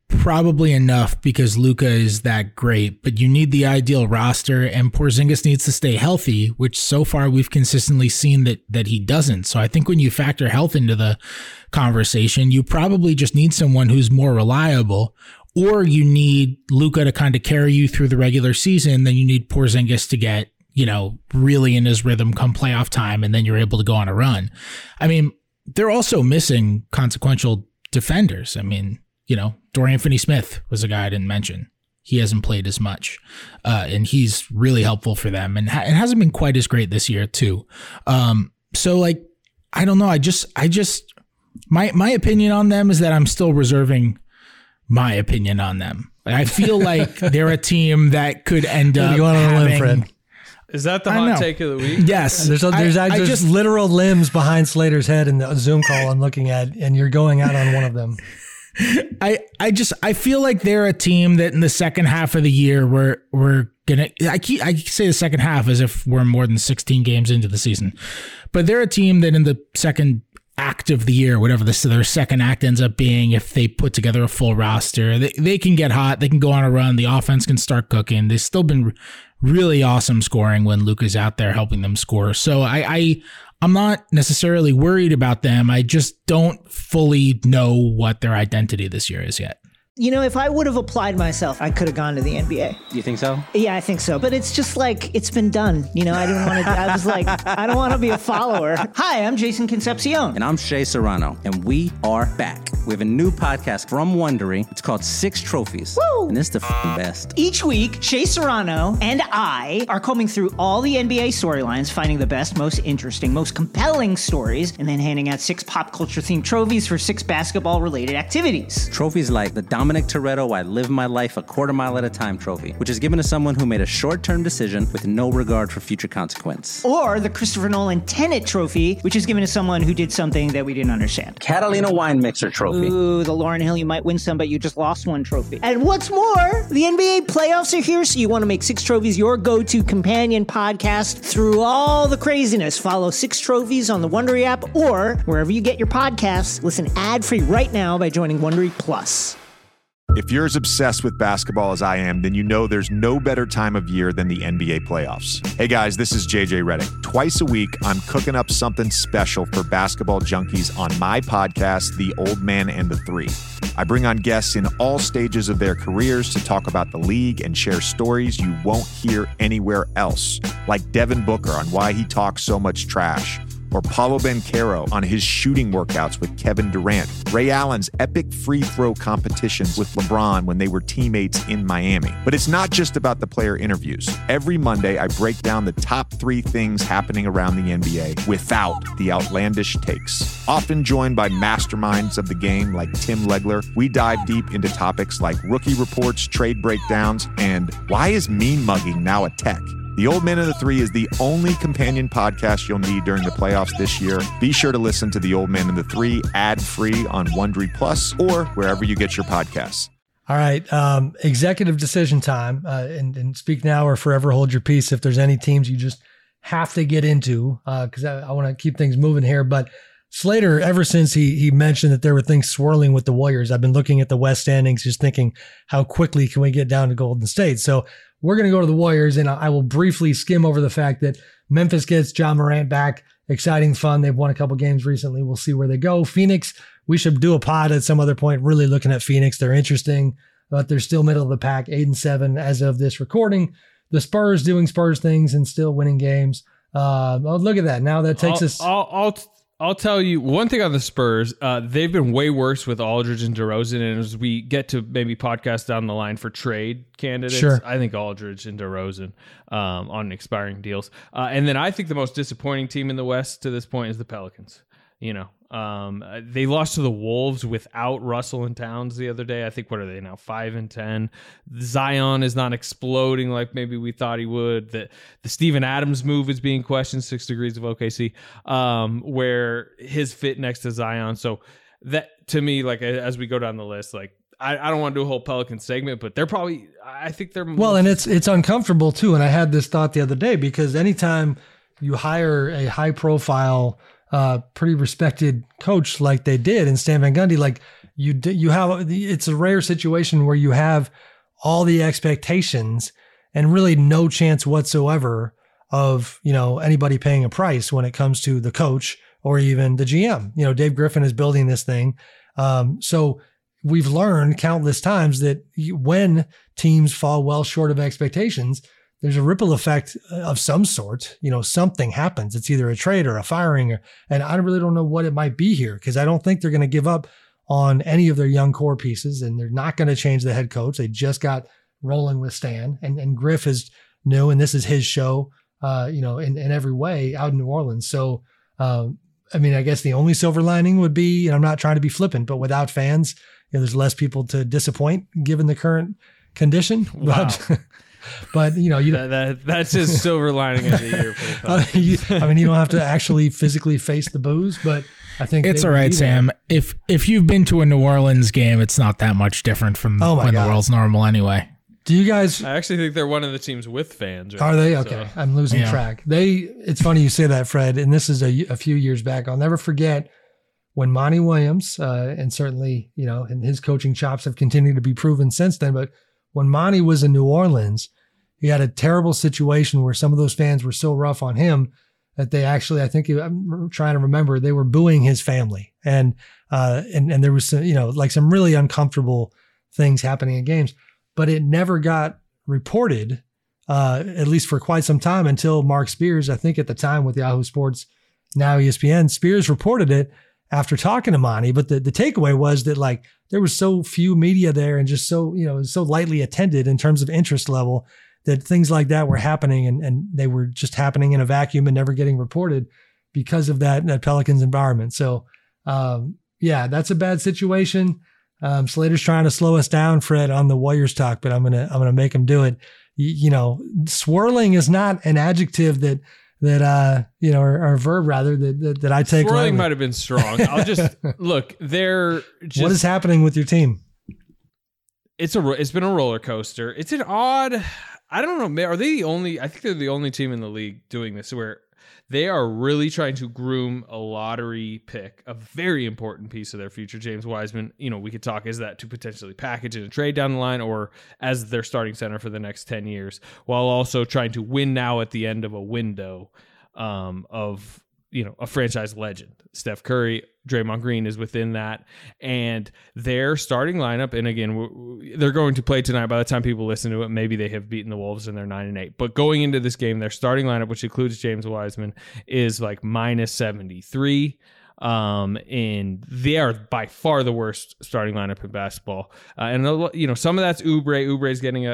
probably enough because Luka is that great, but you need the ideal roster, and Porzingis needs to stay healthy, which so far we've consistently seen that he doesn't. So I think when you factor health into the conversation, you probably just need someone who's more reliable, or you need Luka to kind of carry you through the regular season. Then you need Porzingis to get, really in his rhythm come playoff time, and then you're able to go on a run. I mean, they're also missing consequential defenders. I mean, Dorian Finney-Smith was a guy I didn't mention. He hasn't played as much, and he's really helpful for them, and it hasn't been quite as great this year too. So like, I don't know. I just my opinion on them is that I'm still reserving my opinion on them. I feel like they're a team that could end up having. Is that the hot take of the week? Yes. There's just literal limbs behind Slater's head in the Zoom call I'm looking at, and you're going out on one of them. I feel like they're a team that in the second half of the year we're gonna. I say the second half as if we're more than 16 games into the season, but they're a team that in the second act of the year, whatever their second act ends up being, if they put together a full roster, they can get hot. They can go on a run. The offense can start cooking. They've still been really awesome scoring when Luka's out there helping them score. So I'm not necessarily worried about them. I just don't fully know what their identity this year is yet. If I would have applied myself, I could have gone to the NBA. You think so? Yeah, I think so. But it's just like, it's been done. I didn't want to, I was like, I don't want to be a follower. Hi, I'm Jason Concepcion. And I'm Shea Serrano. And we are back. We have a new podcast from Wondery. It's called Six Trophies. Woo! And it's the best. Each week, Shea Serrano and I are combing through all the NBA storylines, finding the best, most interesting, most compelling stories, and then handing out 6 pop culture themed trophies for 6 basketball related activities. Trophies like the Dominic Toretto I Live My Life a Quarter Mile at a Time trophy, which is given to someone who made a short-term decision with no regard for future consequence. Or the Christopher Nolan Tenet trophy, which is given to someone who did something that we didn't understand. Catalina Wine Mixer trophy. Ooh, the Lauryn Hill You Might Win Some But You Just Lost One trophy. And what's more, the NBA playoffs are here, so you want to make 6 Trophies your go-to companion podcast through all the craziness. Follow 6 Trophies on the Wondery app or wherever you get your podcasts. Listen ad-free right now by joining Wondery Plus. If you're as obsessed with basketball as I am, then you know there's no better time of year than the NBA playoffs. Hey guys, this is JJ Redick. Twice a week, I'm cooking up something special for basketball junkies on my podcast, The Old Man and the Three. I bring on guests in all stages of their careers to talk about the league and share stories you won't hear anywhere else, like Devin Booker on why he talks so much trash, or Paolo Banchero on his shooting workouts with Kevin Durant, Ray Allen's epic free throw competitions with LeBron when they were teammates in Miami. But it's not just about the player interviews. Every Monday, I break down the top 3 things happening around the NBA without the outlandish takes. Often joined by masterminds of the game like Tim Legler, we dive deep into topics like rookie reports, trade breakdowns, and why is mean mugging now a tech? The Old Man and the Three is the only companion podcast you'll need during the playoffs this year. Be sure to listen to The Old Man and the Three ad-free on Wondery Plus or wherever you get your podcasts. All right, executive decision time. And speak now or forever hold your peace if there's any teams you just have to get into, because I want to keep things moving here. But Slater, ever since he mentioned that there were things swirling with the Warriors, I've been looking at the West standings, just thinking, how quickly can we get down to Golden State? So we're going to go to the Warriors, and I will briefly skim over the fact that Memphis gets Ja Morant back. Exciting fun. They've won a couple games recently. We'll see where they go. Phoenix, we should do a pod at some other point, really looking at Phoenix. They're interesting, but they're still middle of the pack, 8-7 as of this recording. The Spurs doing Spurs things and still winning games. Look at that. Now that takes us... I'll tell you one thing on the Spurs. They've been way worse with Aldridge and DeRozan, and as we get to maybe podcast down the line for trade candidates, sure. I think Aldridge and DeRozan on expiring deals. And then I think the most disappointing team in the West to this point is the Pelicans. They lost to the Wolves without Russell and Towns the other day. I think, what are they now, 5-10? Zion is not exploding like maybe we thought he would. The Steven Adams move is being questioned, 6 degrees of OKC, where his fit next to Zion. So that, to me, like as we go down the list, like I don't want to do a whole Pelican segment, but they're probably, I think they're... Well, and it's uncomfortable too. And I had this thought the other day, because anytime you hire a high profile, pretty respected coach like they did in Stan Van Gundy, like you have, it's a rare situation where you have all the expectations and really no chance whatsoever of, anybody paying a price when it comes to the coach or even the GM. Dave Griffin is building this thing. So we've learned countless times that when teams fall well short of expectations, there's a ripple effect of some sort. Something happens. It's either a trade or a firing, and I really don't know what it might be here, because I don't think they're going to give up on any of their young core pieces, and they're not going to change the head coach. They just got rolling with Stan, and Griff is new, and this is his show, in every way out in New Orleans. So, I guess the only silver lining would be, and I'm not trying to be flippant, but without fans, there's less people to disappoint given the current condition. Wow. But that's his silver lining of the year. For you don't have to actually physically face the booze, but I think it's all right, Sam. If you've been to a New Orleans game, it's not that much different from when the world's normal anyway. Do you guys? I actually think they're one of the teams with fans. Right? Are they? Okay, so. I'm losing track. It's funny you say that, Fred. And this is a few years back. I'll never forget when Monty Williams, and certainly and his coaching chops have continued to be proven since then. But when Monty was in New Orleans, he had a terrible situation where some of those fans were so rough on him that they actually, I'm trying to remember, they were booing his family. And there was some really uncomfortable things happening in games, but it never got reported, at least for quite some time, until Mark Spears, I think at the time with Yahoo Sports, now ESPN, Spears reported it after talking to Monty. But the takeaway was that there was so few media there and just so, so lightly attended in terms of interest level, that things like that were happening, and they were just happening in a vacuum and never getting reported because of that Pelicans environment. So, that's a bad situation. Slater's trying to slow us down, Fred, on the Warriors talk, but I'm gonna make him do it. Swirling is not an adjective that or a verb rather that I take. Swirling might have been strong. I'll just look. What is happening with your team? It's been a roller coaster. It's an odd. I don't know. Are they the only? I think they're the only team in the league doing this, where they are really trying to groom a lottery pick, a very important piece of their future. James Wiseman, we could talk, is that to potentially package in a trade down the line or as their starting center for the next 10 years, while also trying to win now at the end of a window of a franchise legend. Steph Curry, Draymond Green is within that, and their starting lineup. And again, they're going to play tonight. By the time people listen to it, maybe they have beaten the Wolves and they're 9-8. But going into this game, their starting lineup, which includes James Wiseman, is minus 73. And they are by far the worst starting lineup in basketball. And some of that's Oubre. Oubre's getting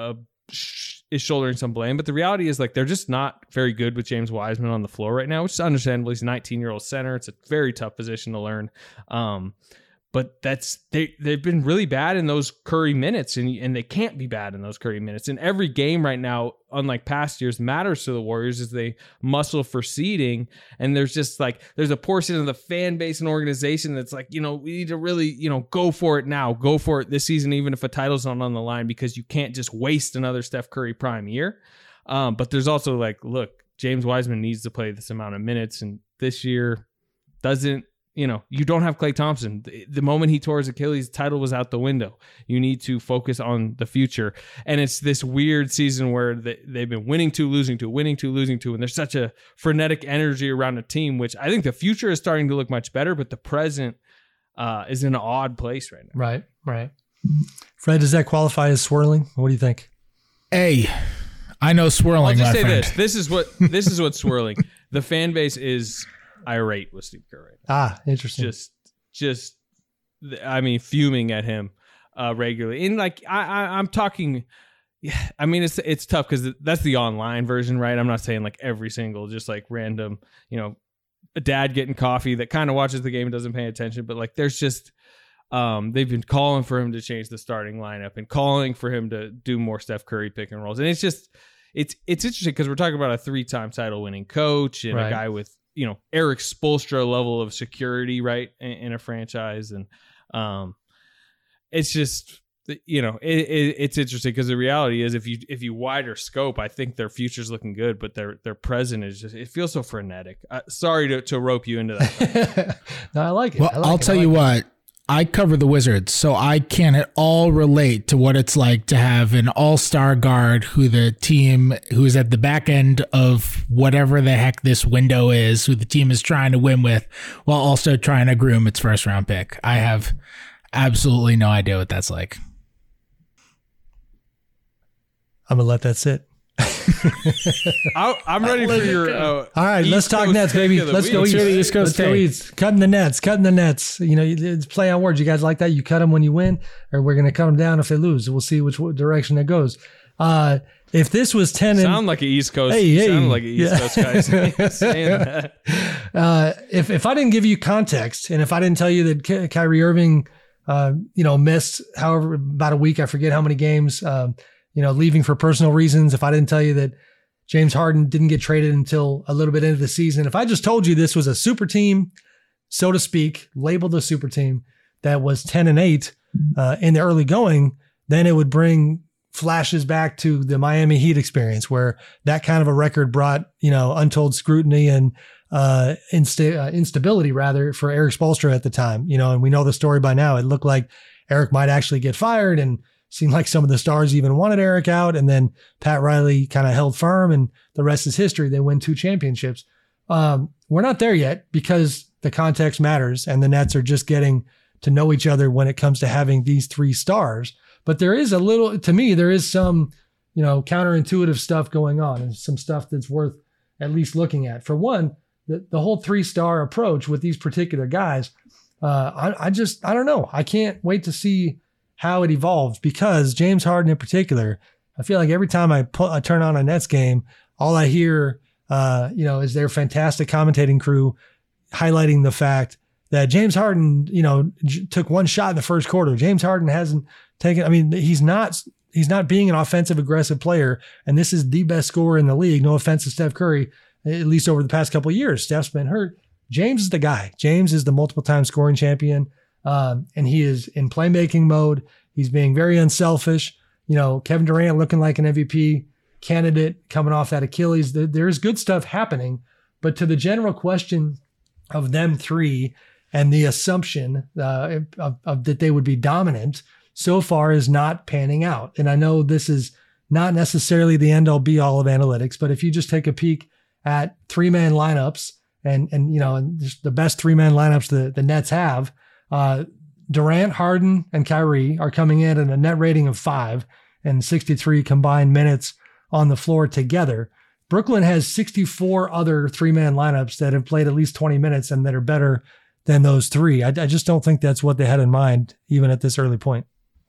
is shouldering some blame, but the reality is they're just not very good with James Wiseman on the floor right now, which is understandable. He's a 19-year-old center. It's a very tough position to learn. But they've been really bad in those Curry minutes, and they can't be bad in those Curry minutes. And every game right now, unlike past years, matters to the Warriors as they muscle for seeding. And there's just there's a portion of the fan base and organization that's we need to really, go for it now, go for it this season, even if a title's not on the line, because you can't just waste another Steph Curry prime year. But there's also look, James Wiseman needs to play this amount of minutes, and this year doesn't. You don't have Klay Thompson. The moment he tore his Achilles, title was out the window. You need to focus on the future. And it's this weird season where they've been winning two, losing two, winning two, losing two. And there's such a frenetic energy around a team, which I think the future is starting to look much better, but the present is in an odd place right now. Right. Fred, does that qualify as swirling? What do you think? Hey, I know swirling. I'll just say friend. this is what's swirling. The fan base is irate with Steve Kerr right now. Interesting. Just fuming at him regularly. And I'm talking, it's tough because that's the online version, right? I'm not saying every single, just random, a dad getting coffee that kind of watches the game and doesn't pay attention, but there's just they've been calling for him to change the starting lineup and calling for him to do more Steph Curry pick and rolls. And it's just it's interesting because we're talking about a 3-time title winning coach and a guy with Eric Spoelstra level of security, right, in a franchise. And it's just, it's interesting because the reality is if you wider scope, I think their future's looking good, but their present is just, it feels so frenetic. Sorry to rope you into that. No, I like it. Well, I'll tell you what, I cover the Wizards, so I can't at all relate to what it's like to have an all-star guard who is at the back end of whatever the heck this window is, who the team is trying to win with, while also trying to groom its first-round pick. I have absolutely no idea what that's like. I'm going to let that sit. I'm ready for your. All right, let's talk Nets, baby. Let's go East. Let's go East. Cutting the Nets. You know, it's play on words. You guys like that? You cut them when you win, or we're going to cut them down if they lose. We'll see which direction it goes. If this was 10 sound like an East Coast. Sound like an East Coast guy saying that. If I didn't give you context, and if I didn't tell you that Kyrie Irving, missed about a week, I forget how many games. Leaving for personal reasons. If I didn't tell you that James Harden didn't get traded until a little bit into the season, if I just told you this was a super team, so to speak, labeled a super team that was 10-8 in the early going, then it would bring flashes back to the Miami Heat experience, where that kind of a record brought, untold scrutiny and instability rather for Eric Spoelstra at the time. And we know the story by now. It looked like Eric might actually get fired, and seemed like some of the stars even wanted Eric out, and then Pat Riley kind of held firm, and the rest is history. They win 2 championships. We're not there yet because the context matters, and the Nets are just getting to know each other when it comes to having these 3 stars. But there is there is some, counterintuitive stuff going on, and some stuff that's worth at least looking at. For one, the whole 3-star approach with these particular guys, I don't know. I can't wait to see how it evolves, because James Harden in particular, I feel like every time I turn on a Nets game, all I hear, is their fantastic commentating crew highlighting the fact that James Harden, took 1 shot in the first quarter. James Harden hasn't taken, he's not being an offensive aggressive player. And this is the best scorer in the league. No offense to Steph Curry, at least over the past couple of years. Steph's been hurt. James is the guy. James is the multiple time scoring champion. And he is in playmaking mode. He's being very unselfish. Kevin Durant looking like an MVP candidate coming off that Achilles. There's good stuff happening. But to the general question of them 3 and the assumption that they would be dominant so far is not panning out. And I know this is not necessarily the end all be all of analytics, but if you just take a peek at 3-man lineups and just the best 3-man lineups the Nets have, Durant, Harden, and Kyrie are coming in at a net rating of 5 and 63 combined minutes on the floor together. Brooklyn has 64 other 3-man lineups that have played at least 20 minutes and that are better than those 3. I just don't think that's what they had in mind, even at this early point.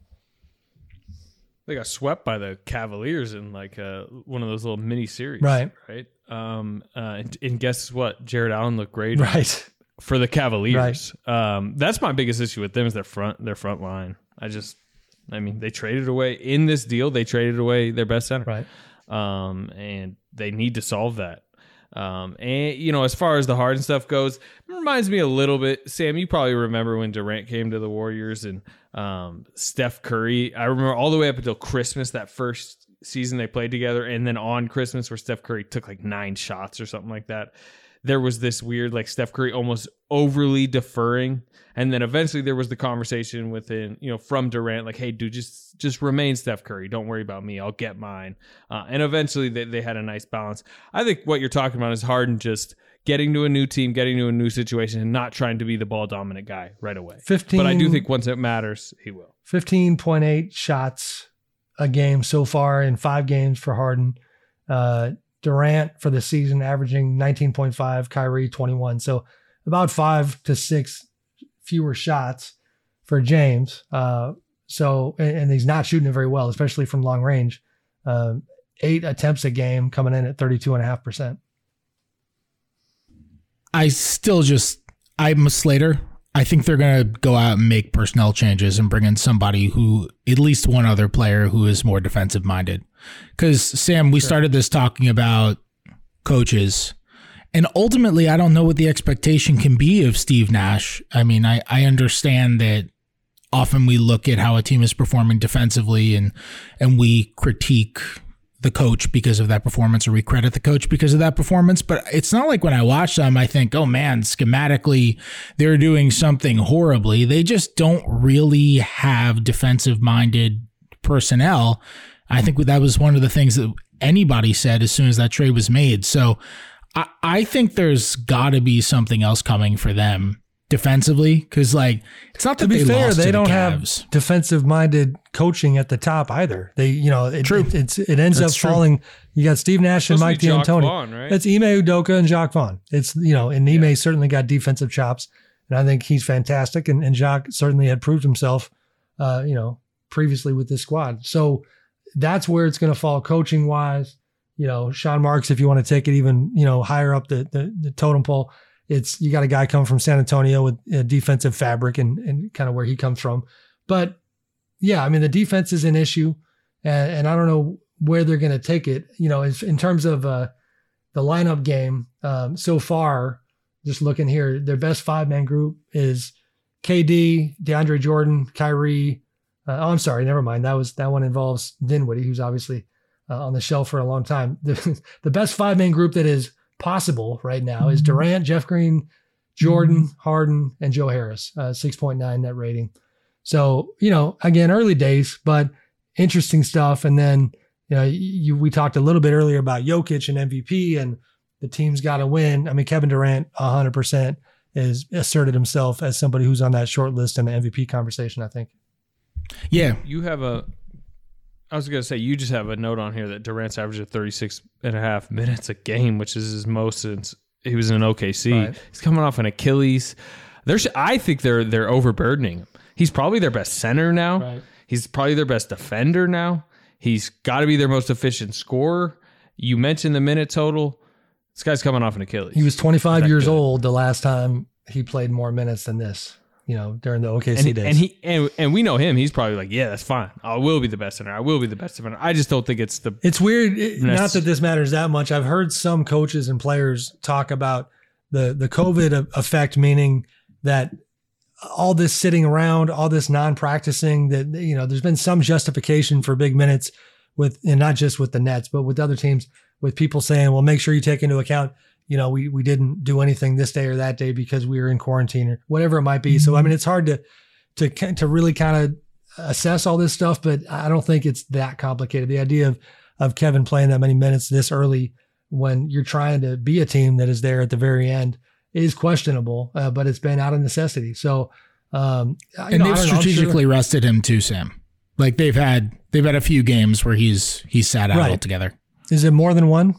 They got swept by the Cavaliers in like one of those little mini series, right? And guess what? Jared Allen looked great, right? For the Cavaliers. Right. That's my biggest issue with them is their front line. They traded away in this deal. They traded away their best center. Right. And they need to solve that. As far as the Harden stuff goes, it reminds me a little bit. Sam, you probably remember when Durant came to the Warriors and Steph Curry. I remember all the way up until Christmas, that first season they played together. And then on Christmas where Steph Curry took like 9 shots or something like that. There was this weird, like Steph Curry almost overly deferring. And then eventually there was the conversation within, from Durant, like, hey, dude, just remain Steph Curry. Don't worry about me. I'll get mine. And eventually they had a nice balance. I think what you're talking about is Harden just getting to a new team, getting to a new situation, and not trying to be the ball dominant guy right away. But I do think once it matters, he will. 15.8 shots a game so far in 5 games for Harden. Durant for the season averaging 19.5, Kyrie 21. So about 5 to 6 fewer shots for James. And he's not shooting it very well, especially from long range. 8 attempts a game coming in at 32.5%. I'm a Slater. I think they're going to go out and make personnel changes and bring in somebody at least one other player who is more defensive minded. Because, Sam, we started this talking about coaches, and ultimately, I don't know what the expectation can be of Steve Nash. I mean, I understand that often we look at how a team is performing defensively and we critique the coach because of that performance, or we credit the coach because of that performance. But it's not like when I watch them, I think, oh man, schematically, they're doing something horribly. They just don't really have defensive-minded personnel. I think that was one of the things that anybody said as soon as that trade was made. So I think there's got to be something else coming for them defensively, because like it's not that to be fair, they don't Cavs. have defensive-minded coaching at the top either. They, it ends up falling. You got Steve Nash and Mike D'Antoni. Right? That's Ime Udoka and Jacques Vaughn. It's and Ime certainly got defensive chops, and I think he's fantastic. And Jacques certainly had proved himself, previously with this squad. So that's where it's going to fall coaching wise. Sean Marks, if you want to take it even higher up the totem pole. You got a guy coming from San Antonio with a defensive fabric and kind of where he comes from. But yeah, I mean, the defense is an issue and I don't know where they're going to take it. In terms of the lineup game so far, just looking here, their best 5-man group is KD, DeAndre Jordan, Kyrie. I'm sorry, never mind. That one involves Dinwiddie, who's obviously on the shelf for a long time. The best 5-man group that is possible right now is Durant, Jeff Green, Jordan, Harden, and Joe Harris, 6.9 net rating. So, again, early days, but interesting stuff. And then, we talked a little bit earlier about Jokic and MVP, and the team's got to win. I mean, Kevin Durant 100% has asserted himself as somebody who's on that short list in the MVP conversation, I think. Yeah. I was going to say, you just have a note on here that Durant's averaging 36.5 minutes a game, which is his most since he was in OKC. Right. He's coming off an Achilles. I think they're overburdening him. He's probably their best center now. Right. He's probably their best defender now. He's got to be their most efficient scorer. You mentioned the minute total. This guy's coming off an Achilles. He was 25 years old the last time he played more minutes than this. During the OKC days. And we know him. He's probably like, yeah, that's fine. I will be the best center. I will be the best defender. I just don't think it's the... It's weird. Not that this matters that much. I've heard some coaches and players talk about the COVID effect, meaning that all this sitting around, all this non-practicing, that, there's been some justification for big minutes and not just with the Nets, but with other teams, with people saying, well, make sure you take into account we didn't do anything this day or that day because we were in quarantine or whatever it might be. So, I mean, it's hard to really kind of assess all this stuff, but I don't think it's that complicated. The idea of Kevin playing that many minutes this early when you're trying to be a team that is there at the very end is questionable, but it's been out of necessity. So, and they've strategically rested him too, Sam. Like they've had a few games where he's sat out altogether. Is it more than one?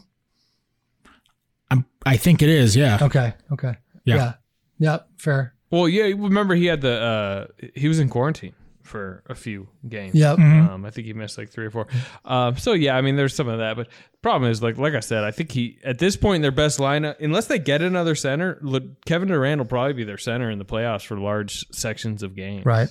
I think it is, yeah. Okay. Yeah, fair. Well, yeah, remember he had he was in quarantine for a few games. Yeah. I think he missed like 3 or 4. So yeah, I mean, there's some of that, but the problem is like I said, I think at this point, their best lineup, unless they get another center, Kevin Durant will probably be their center in the playoffs for large sections of games. Right.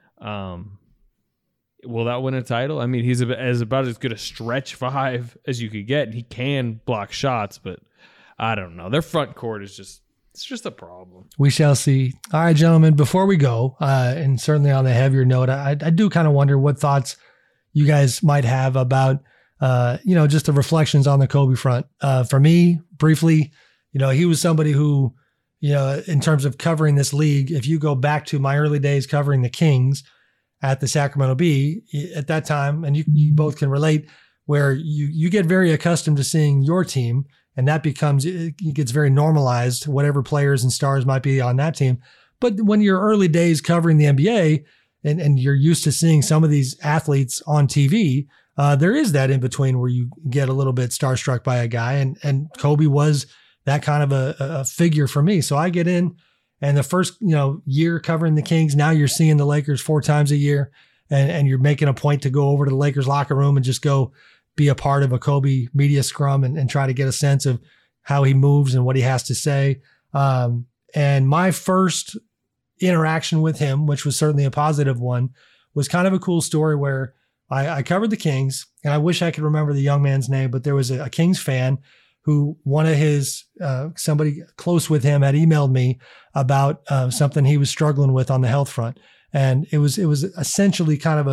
Will that win a title? I mean, he's about as good a stretch 5 as you could get. He can block shots, but I don't know. Their front court is just a problem. We shall see. All right, gentlemen, before we go, and certainly on the heavier note, I do kind of wonder what thoughts you guys might have about, just the reflections on the Kobe front. For me, briefly, he was somebody who, in terms of covering this league, if you go back to my early days covering the Kings at the Sacramento Bee at that time, and you both can relate, where you get very accustomed to seeing your team, and that it gets very normalized, whatever players and stars might be on that team. But when you're early days covering the NBA and you're used to seeing some of these athletes on TV, there is that in between where you get a little bit starstruck by a guy. And Kobe was that kind of a figure for me. So I get in, and the first year covering the Kings, now you're seeing the Lakers 4 times a year, and you're making a point to go over to the Lakers locker room and just go be a part of a Kobe media scrum and try to get a sense of how he moves and what he has to say. And my first interaction with him, which was certainly a positive one, was kind of a cool story where I covered the Kings, and I wish I could remember the young man's name, but there was a Kings fan who one of his, somebody close with him had emailed me about something he was struggling with on the health front. And it was essentially kind of a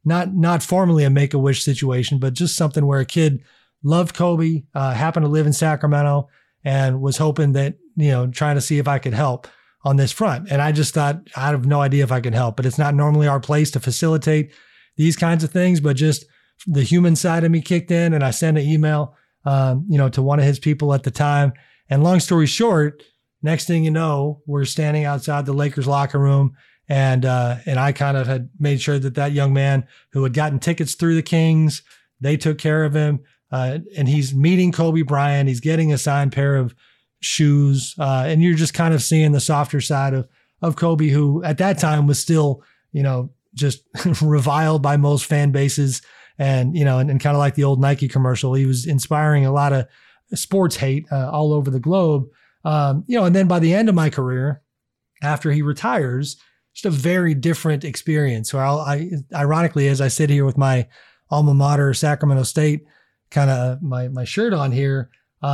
not formally a Make-A-Wish situation, but just something where a kid loved Kobe, happened to live in Sacramento, and was hoping that, trying to see if I could help on this front. And I just thought, I have no idea if I can help, but it's not normally our place to facilitate these kinds of things, but just the human side of me kicked in, and I sent an email, to one of his people at the time. And long story short, next thing you know, we're standing outside the Lakers locker room, and I kind of had made sure that young man who had gotten tickets through the Kings, they took care of him, and he's meeting Kobe Bryant. He's getting a signed pair of shoes, and you're just kind of seeing the softer side of Kobe, who at that time was still, just reviled by most fan bases, and and kind of like the old Nike commercial, he was inspiring a lot of sports hate all over the globe. And then by the end of my career, after he retires, just a very different experience. So ironically, as I sit here with my alma mater, Sacramento State, kind of my shirt on here,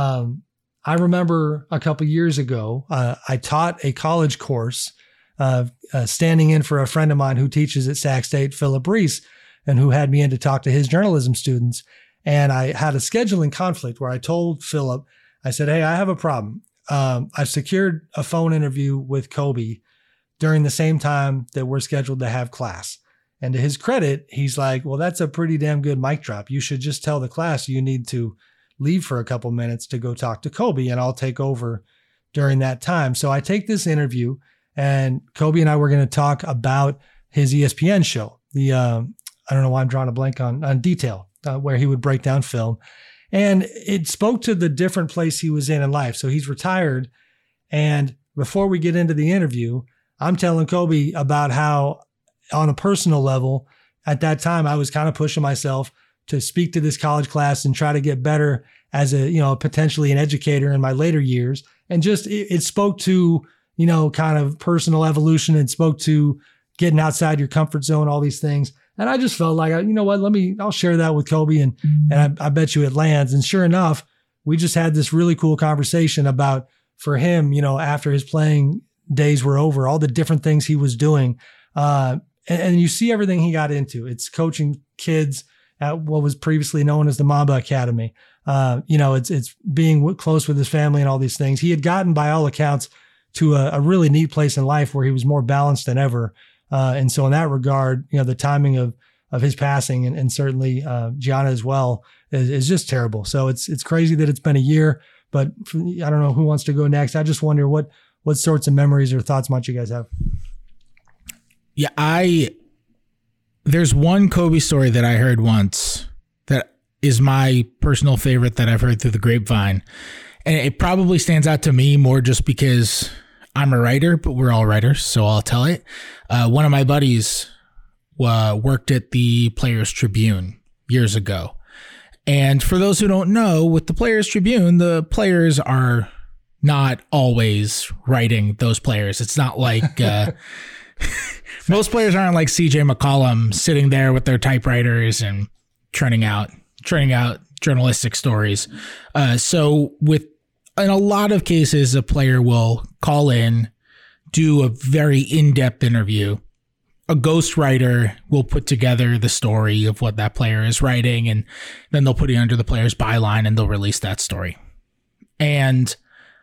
I remember a couple years ago, I taught a college course, standing in for a friend of mine who teaches at Sac State, Philip Reese, and who had me in to talk to his journalism students. And I had a scheduling conflict where I told Philip, I said, hey, I have a problem. I've secured a phone interview with Kobe during the same time that we're scheduled to have class. And to his credit, he's like, well, that's a pretty damn good mic drop. You should just tell the class you need to leave for a couple minutes to go talk to Kobe, and I'll take over during that time. So I take this interview, and Kobe and I were going to talk about his ESPN show. I don't know why I'm drawing a blank on Detail, where he would break down film. And it spoke to the different place he was in life. So he's retired. And before we get into the interview, I'm telling Kobe about how, on a personal level, at that time, I was kind of pushing myself to speak to this college class and try to get better as potentially an educator in my later years. And just, it spoke to, kind of personal evolution, and spoke to getting outside your comfort zone, all these things. And I just felt like, I'll share that with Kobe, and I bet you it lands. And sure enough, we just had this really cool conversation about, for him, after his playing days were over, all the different things he was doing. And you see everything he got into. It's coaching kids at what was previously known as the Mamba Academy. It's being close with his family and all these things. He had gotten, by all accounts, to a really neat place in life where he was more balanced than ever. And so in that regard, the timing of his passing, and certainly Gianna as well, is just terrible. So it's crazy that it's been a year, but I don't know who wants to go next. I just wonder what sorts of memories or thoughts might you guys have? Yeah, there's one Kobe story that I heard once that is my personal favorite that I've heard through the grapevine. And it probably stands out to me more just because I'm a writer, but we're all writers, so I'll tell it. One of my buddies worked at the Players Tribune years ago. And for those who don't know, with the Players Tribune, the players are not always writing those players. It's not like most players aren't like CJ McCollum sitting there with their typewriters and churning out journalistic stories. So in a lot of cases, a player will call in, do a very in-depth interview. A ghostwriter will put together the story of what that player is writing, and then they'll put it under the player's byline, and they'll release that story. And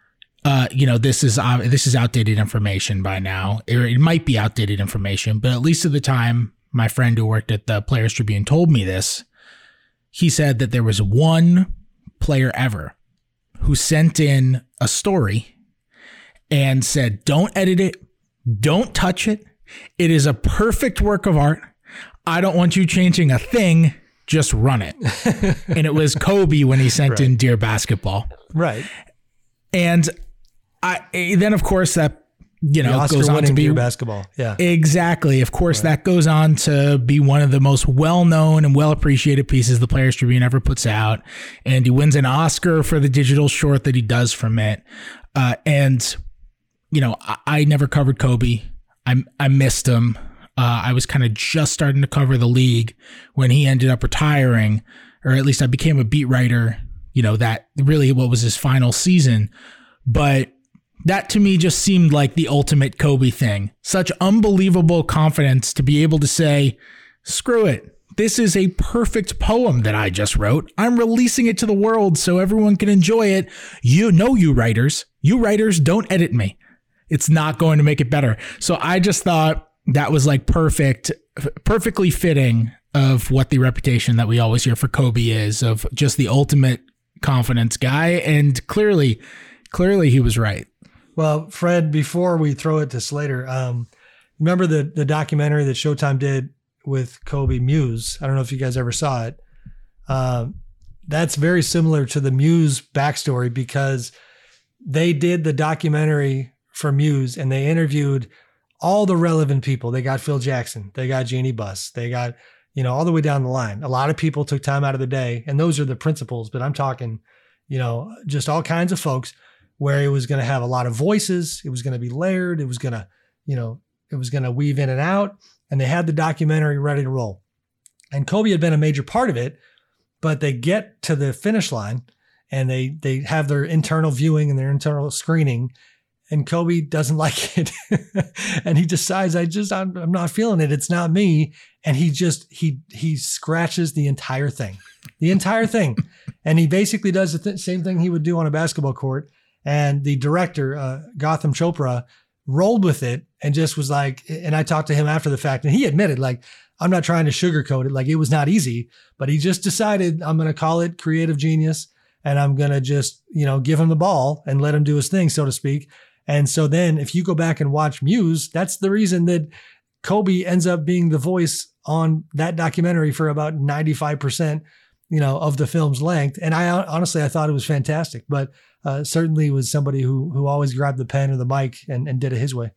this is outdated information by now. It might be outdated information, but at least at the time, my friend who worked at the Players Tribune told me this. He said that there was one player ever who sent in a story and said, don't edit it, don't touch it. It is a perfect work of art. I don't want you changing a thing. Just run it. And it was Kobe when he sent in Dear Basketball. Right. And then of course that, goes on to be Dear Basketball. Yeah, exactly. Of course, that goes on to be one of the most well-known and well-appreciated pieces the Players Tribune ever puts out. And he wins an Oscar for the digital short that he does from it. I never covered Kobe. I missed him. I was kind of just starting to cover the league when he ended up retiring, or at least I became a beat writer, that really what was his final season. But that to me just seemed like the ultimate Kobe thing. Such unbelievable confidence to be able to say, screw it. This is a perfect poem that I just wrote. I'm releasing it to the world so everyone can enjoy it. You writers don't edit me. It's not going to make it better. So I just thought that was like perfectly fitting of what the reputation that we always hear for Kobe is, of just the ultimate confidence guy. And clearly he was right. Well, Fred, before we throw it to Slater, remember the documentary that Showtime did with Kobe, Muse? I don't know if you guys ever saw it. That's very similar to the Muse backstory, because they did the documentary for Muse and they interviewed all the relevant people. They got Phil Jackson, they got Jeannie Buss, they got, all the way down the line. A lot of people took time out of the day, and those are the principals, but I'm talking, just all kinds of folks, where it was going to have a lot of voices. It was going to be layered. It was going to, it was going to weave in and out, and they had the documentary ready to roll. And Kobe had been a major part of it, but they get to the finish line and they have their internal viewing and their internal screening, and Kobe doesn't like it. And he decides, I'm not feeling it. It's not me. And he scratches the entire thing. And he basically does the same thing he would do on a basketball court. And the director, Gautam Chopra, rolled with it and just was like, and I talked to him after the fact, and he admitted, like, I'm not trying to sugarcoat it. Like, it was not easy, but he just decided, I'm going to call it creative genius, and I'm going to just, give him the ball and let him do his thing, so to speak. And so then if you go back and watch Muse, that's the reason that Kobe ends up being the voice on that documentary for about 95%, of the film's length. And I honestly thought it was fantastic, but certainly was somebody who always grabbed the pen or the mic and did it his way.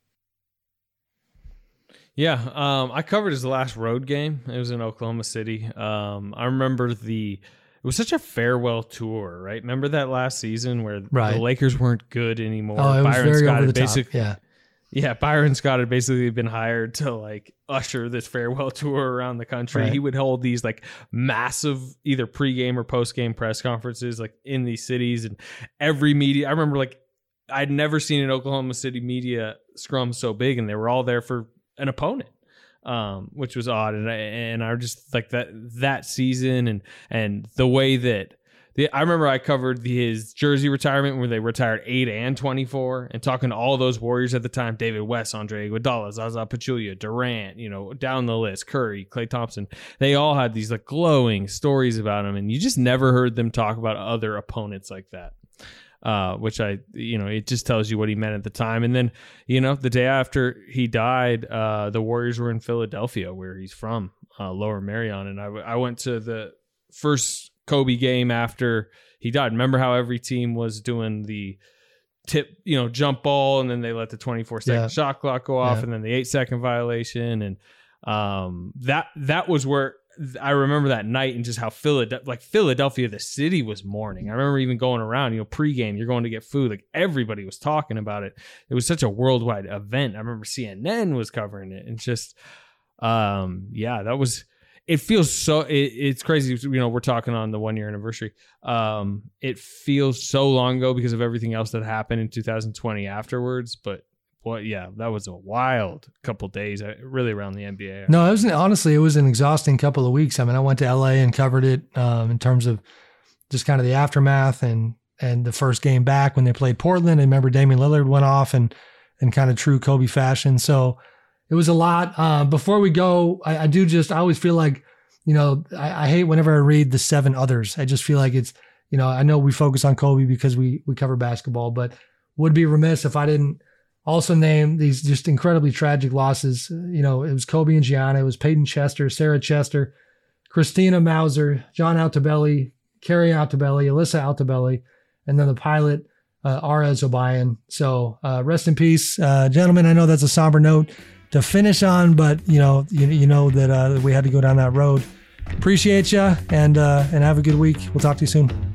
Yeah. I covered his last road game. It was in Oklahoma City. I remember it was such a farewell tour, right? Remember that last season where the Lakers weren't good anymore? Oh, it was very over the top. Yeah. Yeah, Byron Scott had basically been hired to like usher this farewell tour around the country. Right. He would hold these like massive either pregame or postgame press conferences like in these cities, and every media. I remember like I'd never seen an Oklahoma City media scrum so big, and they were all there for an opponent, which was odd. And I just like that season and the way that. I remember I covered his jersey retirement where they retired 8 and 24, and talking to all those Warriors at the time, David West, Andre Iguodala, Zaza Pachulia, Durant, down the list, Curry, Klay Thompson. They all had these like glowing stories about him, and you just never heard them talk about other opponents like that, which it just tells you what he meant at the time. And then, the day after he died, the Warriors were in Philadelphia, where he's from, Lower Merion, and I went to the first Kobe game after he died. Remember how every team was doing the tip, jump ball, and then they let the 24-second shot clock go off, and then the 8-second violation, and that was where I remember that night, and just how Philadelphia, the city, was mourning. I remember even going around, pregame, you're going to get food, like everybody was talking about it. It was such a worldwide event. I remember CNN was covering it, and just that was. It feels so. It's crazy. We're talking on the 1 year anniversary. It feels so long ago because of everything else that happened in 2020 afterwards. But that was a wild couple days, really, around the NBA. No, it was an exhausting couple of weeks. I mean, I went to LA and covered it in terms of just kind of the aftermath and the first game back when they played Portland. And remember, Damian Lillard went off and kind of true Kobe fashion. So. It was a lot. Before we go, I always feel like, I hate whenever I read the 7 others. I just feel like it's, I know we focus on Kobe because we cover basketball, but would be remiss if I didn't also name these just incredibly tragic losses. It was Kobe and Gianna. It was Peyton Chester, Sarah Chester, Christina Mauser, John Altobelli, Carrie Altobelli, Alyssa Altobelli, and then the pilot, Arez Obayan. So rest in peace, gentlemen. I know that's a somber note to finish on, but that we had to go down that road. Appreciate you, and have a good week. We'll talk to you soon.